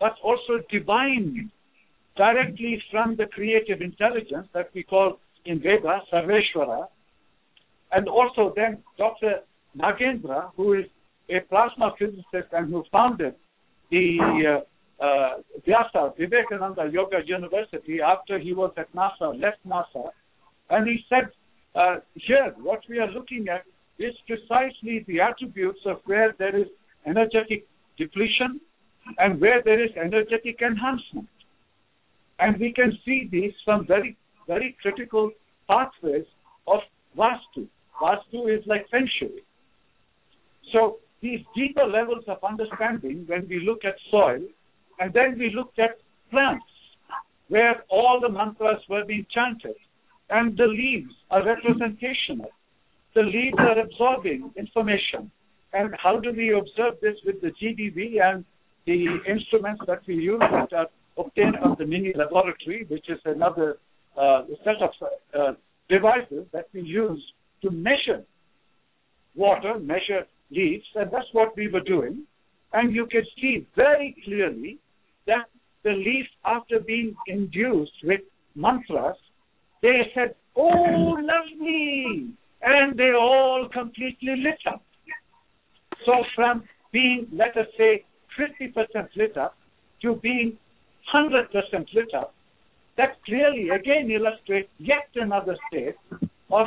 but also divine, directly from the creative intelligence that we call in Veda Sarveshwara. And also then Dr. Nagendra, who is a plasma physicist and who founded the Vyasa, Vivekananda Yoga University, after he was at NASA, left NASA. And he said, here, what we are looking at is precisely the attributes of where there is energetic depletion and where there is energetic enhancement. And we can see these from very, very critical pathways of Vastu. Vastu is like Feng Shui. So these deeper levels of understanding, when we look at soil, and then we looked at plants, where all the mantras were being chanted, and the leaves are representational. The leaves are absorbing information. And how do we observe this with the GDV and the instruments that we use that are obtained from the mini laboratory, which is another set of devices that we use to measure water, measure leaves, and that's what we were doing. And you can see very clearly that the leaf, after being induced with mantras, they said, "Oh, lovely!" And they all completely lit up. So from being, let us say, 50% lit up to being 100% lit up, that clearly again illustrates yet another state of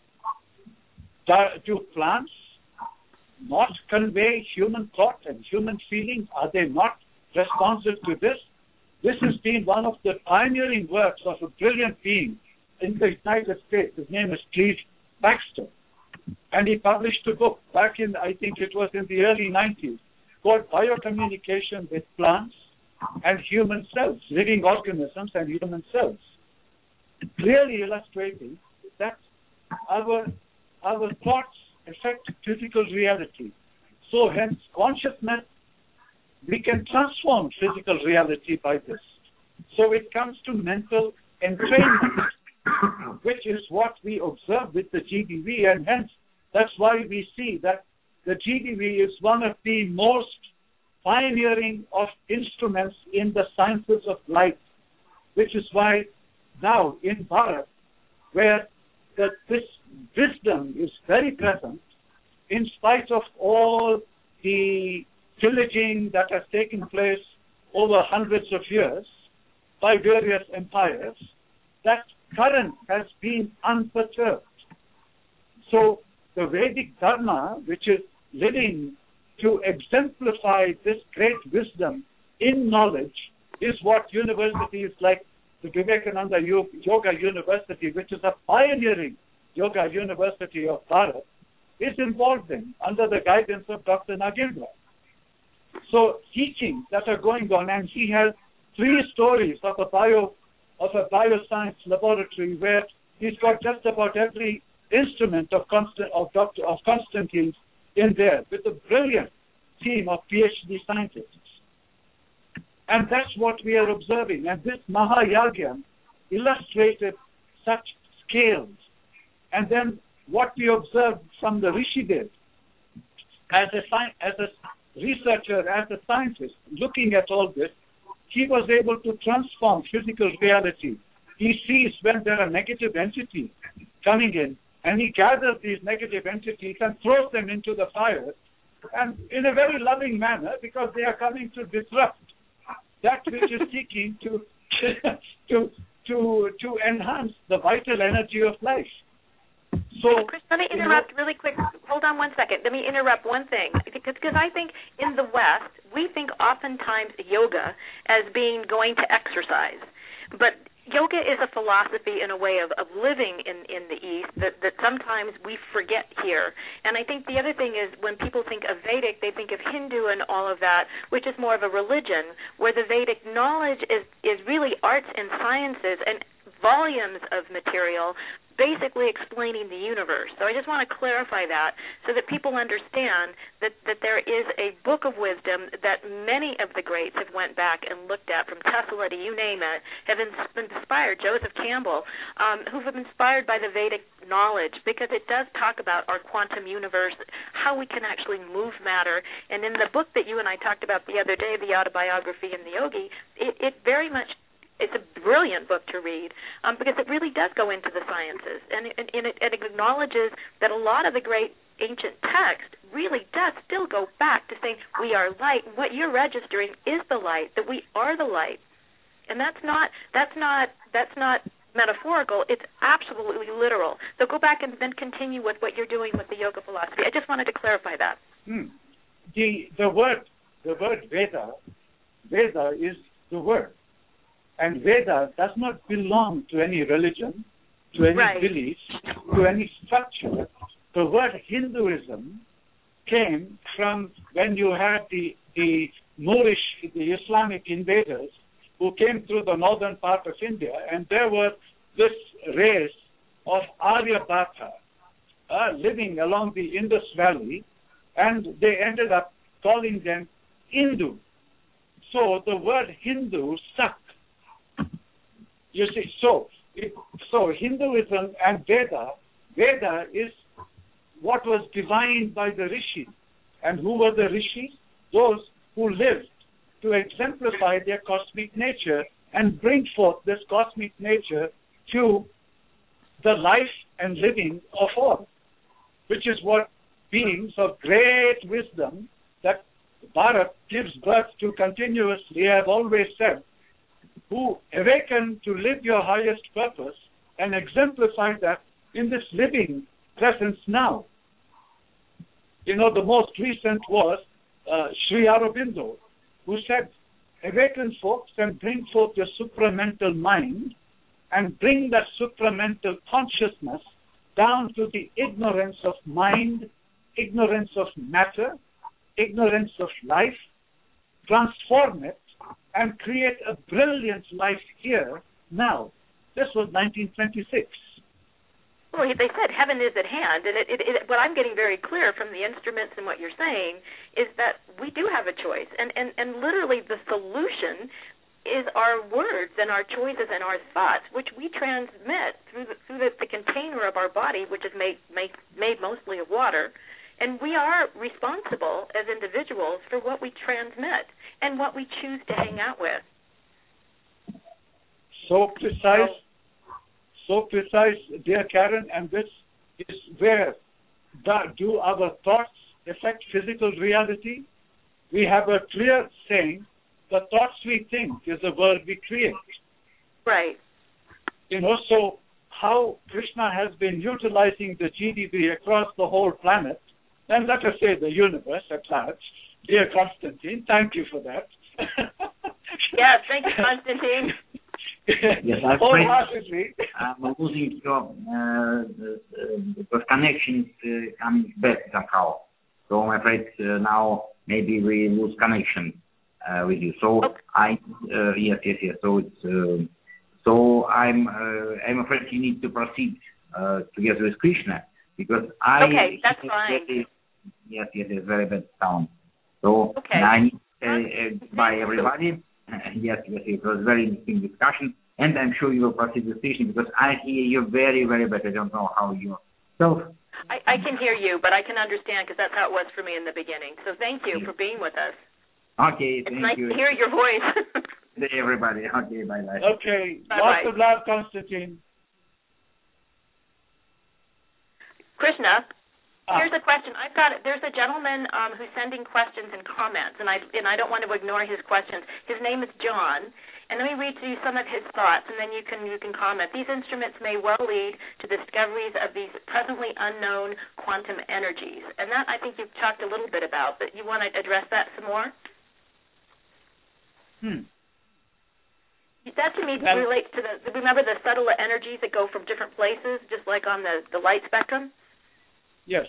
do plants not convey human thought and human feeling? Are they not responsive to this? This has been one of the pioneering works of a brilliant being in the United States. His name is Cleve Baxter. And he published a book back in, I think it was in the early 90s, called Biocommunication with Plants and Human Cells, Living Organisms and Human Cells, clearly illustrating that our thoughts affect physical reality. So hence, consciousness, we can transform physical reality by this. So it comes to mental entrainment, which is what we observe with the GDV, and hence that's why we see that the GDV is one of the most pioneering of instruments in the sciences of light, which is why now in Bharat, where this wisdom is very present, in spite of all the pillaging that has taken place over hundreds of years by various empires, that current has been unperturbed. So the Vedic Dharma, which is living to exemplify this great wisdom in knowledge, is what universities like the Vivekananda Yoga University, which is a pioneering yoga university of Bharat, is involved in under the guidance of Dr. Nagendra. So teachings that are going on, and he has 3 stories of a bioscience laboratory where he's got just about every instrument of Constantine's in there with a brilliant team of PhD scientists. And that's what we are observing. And this Mahayagya illustrated such scales. And then what we observed from the Rishidev, as a researcher, as a scientist, looking at all this, he was able to transform physical reality. He sees when there are negative entities coming in, and he gathers these negative entities and throws them into the fire, and in a very loving manner, because they are coming to disrupt that which is seeking to enhance the vital energy of life. So, Chris, let me interrupt really quick. Hold on one second. Let me interrupt one thing. Because I think in the West, we think oftentimes yoga as being going to exercise. But yoga is a philosophy and a way of living in the East that sometimes we forget here. And I think the other thing is when people think of Vedic, they think of Hindu and all of that, which is more of a religion, where the Vedic knowledge is really arts and sciences, and volumes of material basically explaining the universe. So I just want to clarify that so that people understand that there is a book of wisdom that many of the greats have went back and looked at, from Tesla to you name it, have been inspired, Joseph Campbell, who've been inspired by the Vedic knowledge, because it does talk about our quantum universe, how we can actually move matter. And in the book that you and I talked about the other day, The Autobiography of the Yogi, it very much, it's a brilliant book to read because it really does go into the sciences, and it acknowledges that a lot of the great ancient text really does still go back to saying we are light. What you're registering is the light, that we are the light, and that's not metaphorical. It's absolutely literal. So go back and then continue with what you're doing with the yoga philosophy. I just wanted to clarify that. The word Veda is the word. And Veda does not belong to any religion, to any belief, to any structure. The word Hinduism came from when you had the Moorish, the Islamic invaders who came through the northern part of India, and there were this race of Aryabhata living along the Indus Valley, and they ended up calling them Hindu. So the word Hindu stuck. You see, so Hinduism and Veda is what was divined by the rishis. And who were the rishis? Those who lived to exemplify their cosmic nature and bring forth this cosmic nature to the life and living of all, which is what beings of great wisdom that Bharat gives birth to continuously have always said, who awaken to live your highest purpose and exemplify that in this living presence now. You know, the most recent was Sri Aurobindo, who said, awaken folks and bring forth your supramental mind and bring that supramental consciousness down to the ignorance of mind, ignorance of matter, ignorance of life, transform it, and create a brilliant life here, now. This was 1926. Well, they said heaven is at hand, and what I'm getting very clear from the instruments and what you're saying is that we do have a choice, and literally the solution is our words and our choices and our thoughts, which we transmit through the container of our body, which is made mostly of water. And we are responsible as individuals for what we transmit and what we choose to hang out with. So precise, dear Karen, and this is where do our thoughts affect physical reality? We have a clear saying, the thoughts we think is the world we create. Right. You know, so how Krishna has been utilizing the GDB across the whole planet, and let us say the universe at large. Dear Constantine, thank you for that. Yes, thank you, Constantine. Yes, I'm losing the connection is coming back somehow. So I'm afraid now maybe we lose connection with you. So yes. So it's so I'm afraid you need to proceed together with Krishna, because okay, that's fine. Yes, very bad sound. So I need by everybody. Yes, it was a very interesting discussion, and I'm sure you will proceed with Krishna, because I hear you very, very bad. I don't know how you yourself. I can hear you, but I can understand, because that's how it was for me in the beginning. So thank you for being with us. Okay, it's nice to hear your voice. Hey, everybody. Okay, bye-bye. Okay, lots of love, Constantine. Krishna, here's a question. There's a gentleman who's sending questions and comments, and I don't want to ignore his questions. His name is John, and let me read to you some of his thoughts, and then you can comment. These instruments may well lead to discoveries of these presently unknown quantum energies, and that I think you've talked a little bit about, but you want to address that some more? That to me relates to remember the subtle energies that go from different places, just like on the light spectrum? Yes.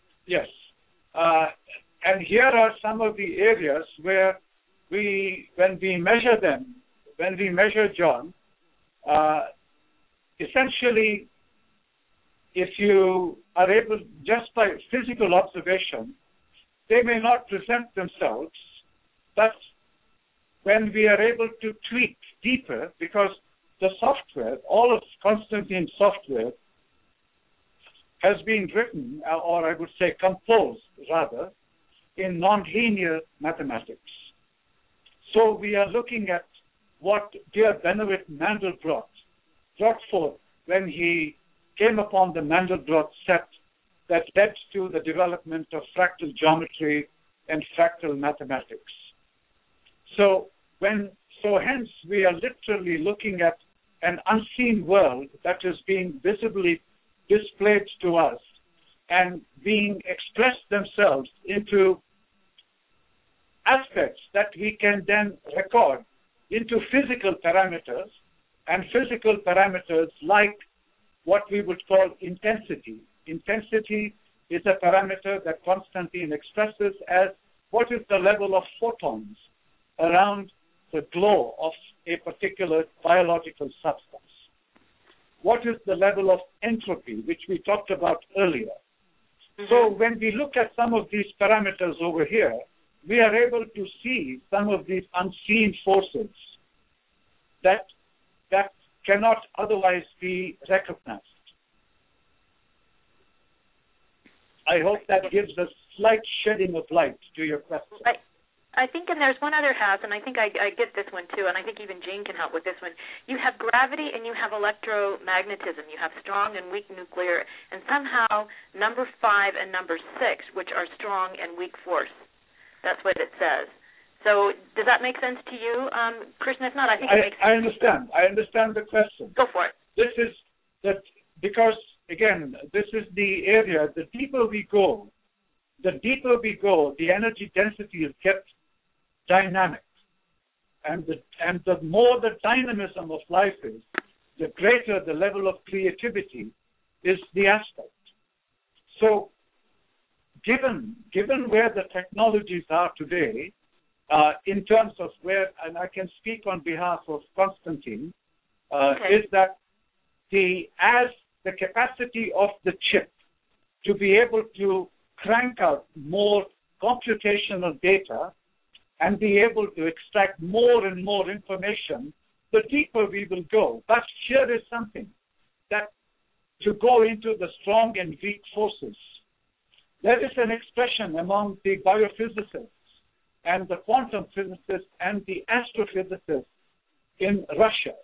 And here are some of the areas where when we measure John, essentially, if you are able, just by physical observation, they may not present themselves, but when we are able to tweak deeper, because the software, all of Konstantin's software, has been written, or I would say composed, rather, in nonlinear mathematics. So we are looking at what dear Benedict Mandelbrot brought forth when he came upon the Mandelbrot set that led to the development of fractal geometry and fractal mathematics. So hence we are literally looking at an unseen world that is being visibly displayed to us and being expressed themselves into aspects that we can then record into physical parameters, and physical parameters like what we would call intensity. Intensity is a parameter that Konstantin expresses as what is the level of photons around the glow of a particular biological substance. What is the level of entropy, which we talked about earlier. Mm-hmm. So when we look at some of these parameters over here, we are able to see some of these unseen forces that cannot otherwise be recognized. I hope that gives a slight shedding of light to your question. I think, and there's one other house, and I think I get this one too, and I think even Jane can help with this one. You have gravity and you have electromagnetism. You have strong and weak nuclear, and somehow number 5 and number 6, which are strong and weak force. That's what it says. So does that make sense to you, Krishna? If not, I think it makes sense. I understand. I understand the question. Go for it. This is that because, again, this is the area, the deeper we go, the energy density is kept dynamic. And the more the dynamism of life is, the greater the level of creativity is the aspect. So given where the technologies are today, in terms of where, and I can speak on behalf of Konstantin, is that as the capacity of the chip to be able to crank out more computational data and be able to extract more and more information, the deeper we will go. But here is something that to go into the strong and weak forces. There is an expression among the biophysicists and the quantum physicists and the astrophysicists in Russia.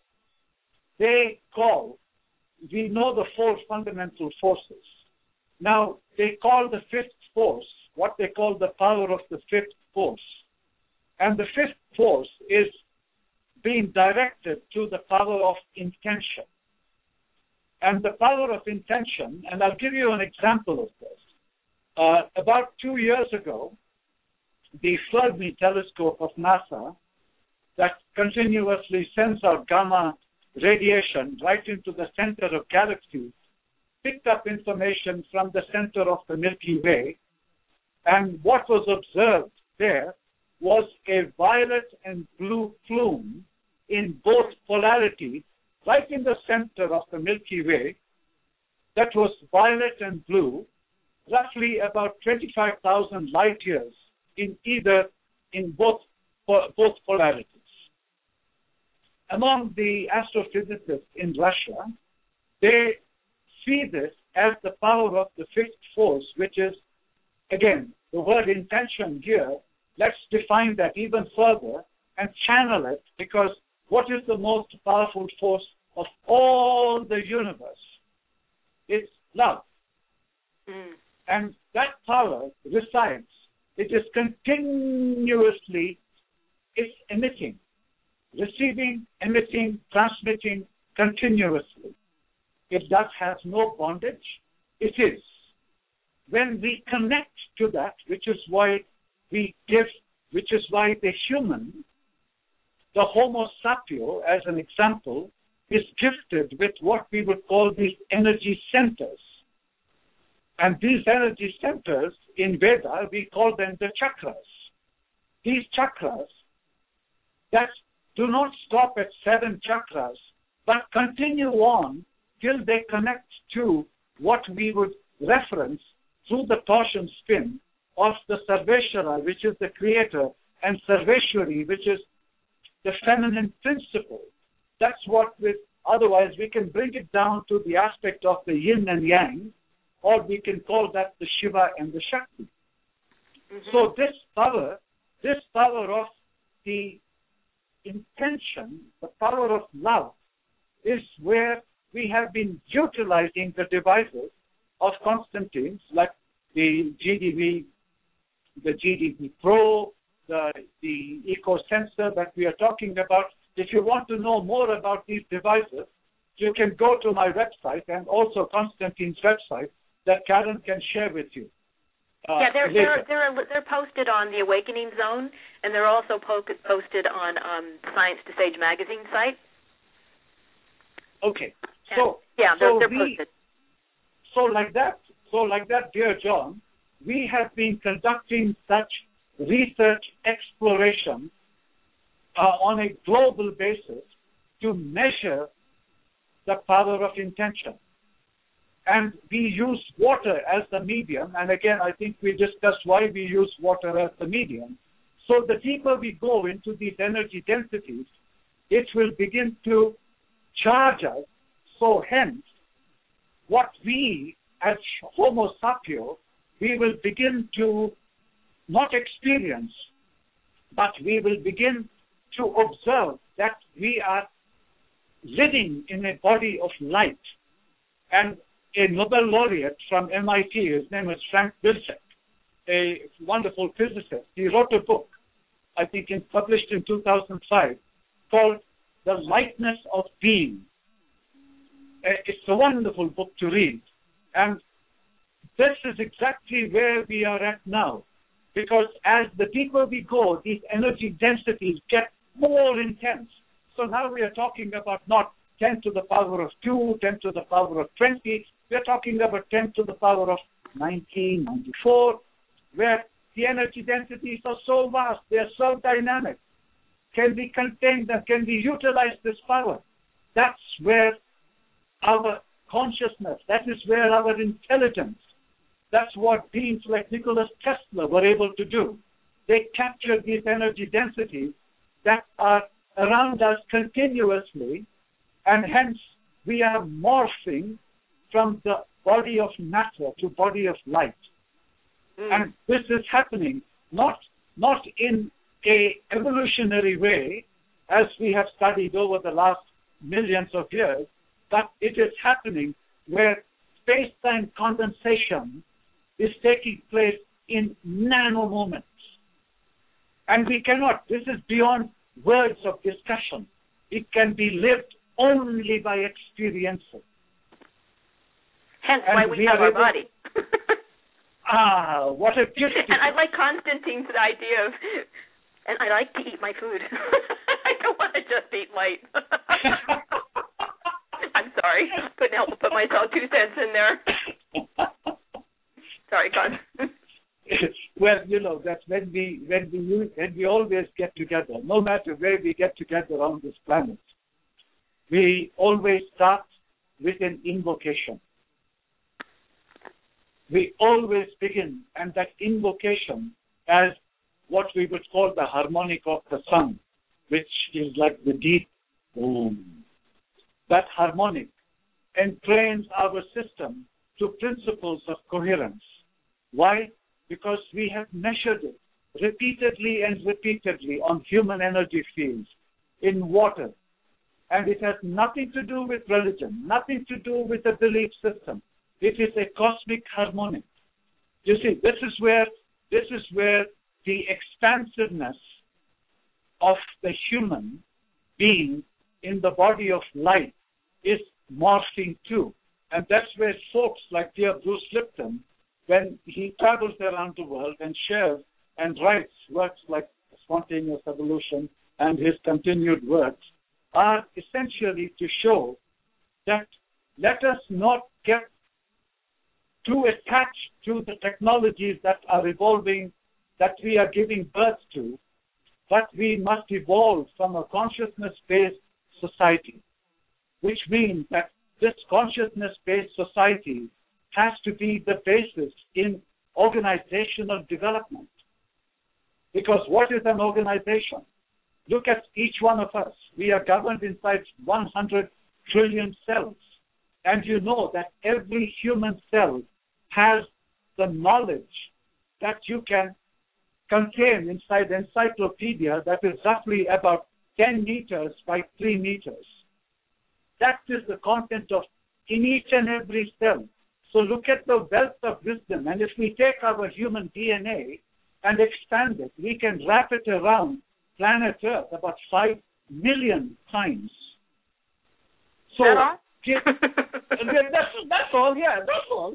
We know the 4 fundamental forces. Now, they call the 5th force what they call the power of the 5th force. And the 5th force is being directed to the power of intention. And the power of intention, and I'll give you an example of this. About 2 years ago, the Fermi telescope of NASA that continuously sends out gamma radiation right into the center of galaxies picked up information from the center of the Milky Way, and what was observed there was a violet and blue plume in both polarities right in the center of the Milky Way that was violet and blue, roughly about 25,000 light years in both polarities. Among the astrophysicists in Russia, they see this as the power of the 5th force, which is, again, the word intention here. Let's define that even further and channel it, because what is the most powerful force of all the universe? It's love. Mm. And that power resides. It is continuously, it's emitting, receiving, emitting, transmitting continuously. It does have no bondage. It is. When we connect to that, which is why the human, the Homo sapio, as an example, is gifted with what we would call these energy centers. And these energy centers, in Veda, we call them the chakras. These chakras that do not stop at 7 chakras, but continue on till they connect to what we would reference through the torsion spin of the Sarveshwara, which is the creator, and Sarveshwari, which is the feminine principle. That's what otherwise we can bring it down to the aspect of the yin and yang, or we can call that the Shiva and the Shakti. Mm-hmm. So this power of the intention, the power of love, is where we have been utilizing the devices of Constantine's, like the GDV Pro, the Eco Sensor that we are talking about. If you want to know more about these devices, you can go to my website and also Constantine's website that Karen can share with you. They're posted on the Awakening Zone, and they're also posted on Science to Sage magazine site. Okay. They're posted. So like that, dear John, we have been conducting such research exploration on a global basis to measure the power of intention. And we use water as the medium. And again, I think we discussed why we use water as the medium. So the deeper we go into these energy densities, it will begin to charge us. So hence, what we as Homo sapio, we will begin to not experience, but we will begin to observe that we are living in a body of light. And a Nobel laureate from MIT, his name is Frank Wilczek, a wonderful physicist. He wrote a book, I think published in 2005, called The Lightness of Being. It's a wonderful book to read. And this is exactly where we are at now. Because as the deeper we go, these energy densities get more intense. So now we are talking about not 10 to the power of 2, 10 to the power of 20. We are talking about 10 to the power of 19, 94, where the energy densities are so vast, they are so dynamic. Can we contain them? Can we utilize this power? That's where our consciousness, that is where our intelligence, that's what beings like Nikola Tesla were able to do. They captured these energy densities that are around us continuously, and hence we are morphing from the body of matter to body of light. And this is happening not in a evolutionary way, as we have studied over the last millions of years, but it is happening where space-time condensation is taking place in nano moments. And we cannot, this is beyond words of discussion. It can be lived only by experiencing. Hence why we have our body. What a gift. And I like Constantine's idea of, and I like to eat my food. I don't want to just eat light. I'm sorry. Couldn't help but put myself 2 cents in there. Sorry, Con. Well, you know, that when we always get together, no matter where we get together on this planet, we always start with an invocation. We always begin, and that invocation as what we would call the harmonic of the sun, which is like the deep boom. That harmonic entrains our system to principles of coherence. Why? Because we have measured it repeatedly and repeatedly on human energy fields, in water. And it has nothing to do with religion, nothing to do with a belief system. It is a cosmic harmonic. You see, this is where the expansiveness of the human being in the body of light is morphing to. And that's where folks like dear Bruce Lipton, when he travels around the world and shares and writes works like Spontaneous Evolution and his continued works, are essentially to show that let us not get too attached to the technologies that are evolving, that we are giving birth to, but we must evolve from a consciousness-based society, which means that this consciousness-based society has to be the basis in organizational development. Because what is an organization? Look at each one of us. We are governed inside 100 trillion cells. And you know that every human cell has the knowledge that you can contain inside the encyclopedia that is roughly about 10 meters by 3 meters. That is the content of in each and every cell. So look at the wealth of wisdom. And if we take our human DNA and expand it, we can wrap it around planet Earth about 5 million times. So, that's all, yeah, that's all.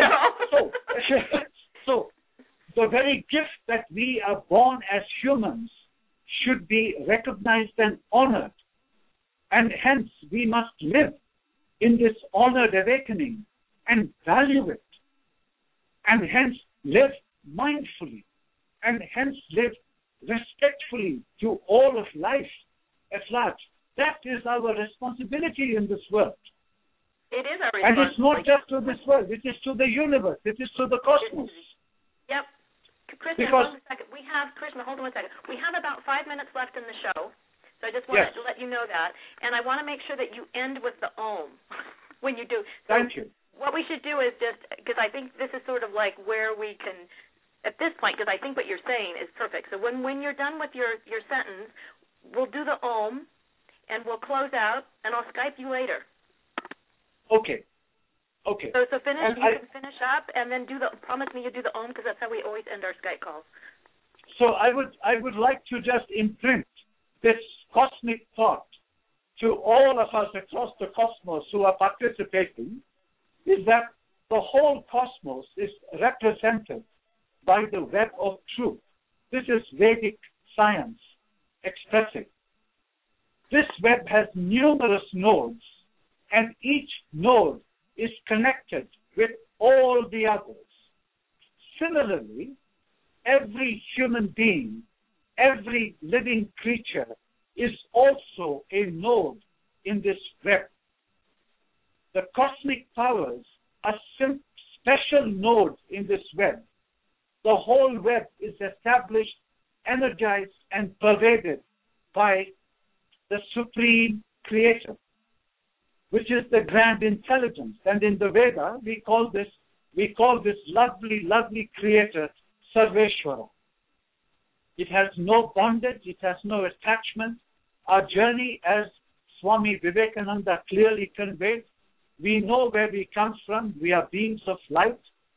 So, the very gift that we are born as humans should be recognized and honored. And hence, we must live in this honored awakening and value it. And hence, live mindfully. And hence, live respectfully to all of life at large. That is our responsibility in this world. It is our responsibility. And it's not just to this world. It is to the universe. It is to the cosmos. Yep. Krishna, hold on a second. Krishna, hold on a second. We have about 5 minutes left in the show, so I just wanted to let you know that. And I want to make sure that you end with the Om when you do. So thank you. What we should do is just, because I think this is sort of like where we can, at this point, because I think what you're saying is perfect. So when you're done with your sentence, we'll do the Om, and we'll close out, and I'll Skype you later. Okay. So finish. You can finish up, and then promise me you do the Om, because that's how we always end our Skype calls. So I would like to just imprint this cosmic thought to all of us across the cosmos who are participating, is that the whole cosmos is represented by the web of truth. This is Vedic science expressing. This web has numerous nodes, and each node is connected with all the others. Similarly, every human being, every living creature is also a node in this web. The cosmic powers are special nodes in this web. The whole web is established, energized, and pervaded by the Supreme Creator, which is the grand intelligence. And in the Veda, we call this lovely, lovely Creator Sarveshwara. It has no bondage, it has no attachment. Our journey, as Swami Vivekananda clearly conveyed, we know where we come from. We are beings of light.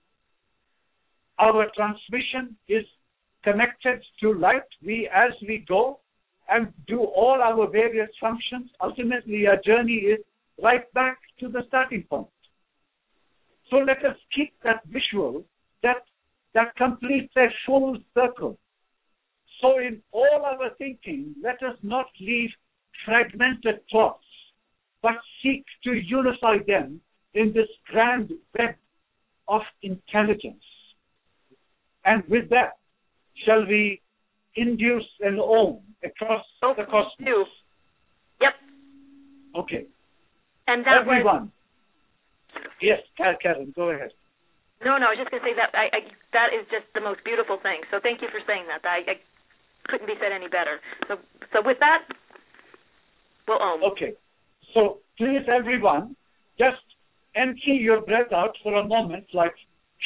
Our transmission is connected to light. As we go and do all our various functions, ultimately our journey is right back to the starting point. So let us keep that visual that completes a full circle. So in all our thinking, let us not leave fragmented thoughts, but seek to unify them in this grand web of intelligence. And with that, shall we induce an Om across the cosmos? Yep. Okay. And that everyone. Yes, Karen, go ahead. No, I was just going to say that that is just the most beautiful thing. So thank you for saying that. I couldn't be said any better. So with that, we'll Om. Okay. So please, everyone, just empty your breath out for a moment, like.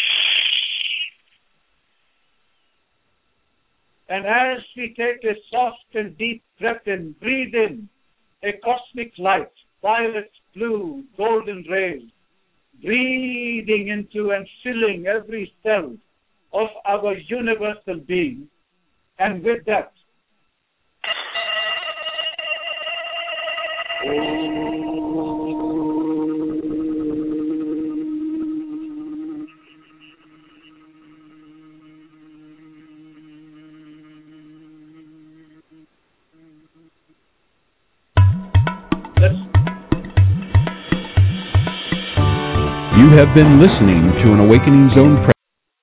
And as we take a soft and deep breath in, breathe in a cosmic light, violet, blue, golden rays, breathing into and filling every cell of our universal being. And with that, You have been listening to an Awakening Zone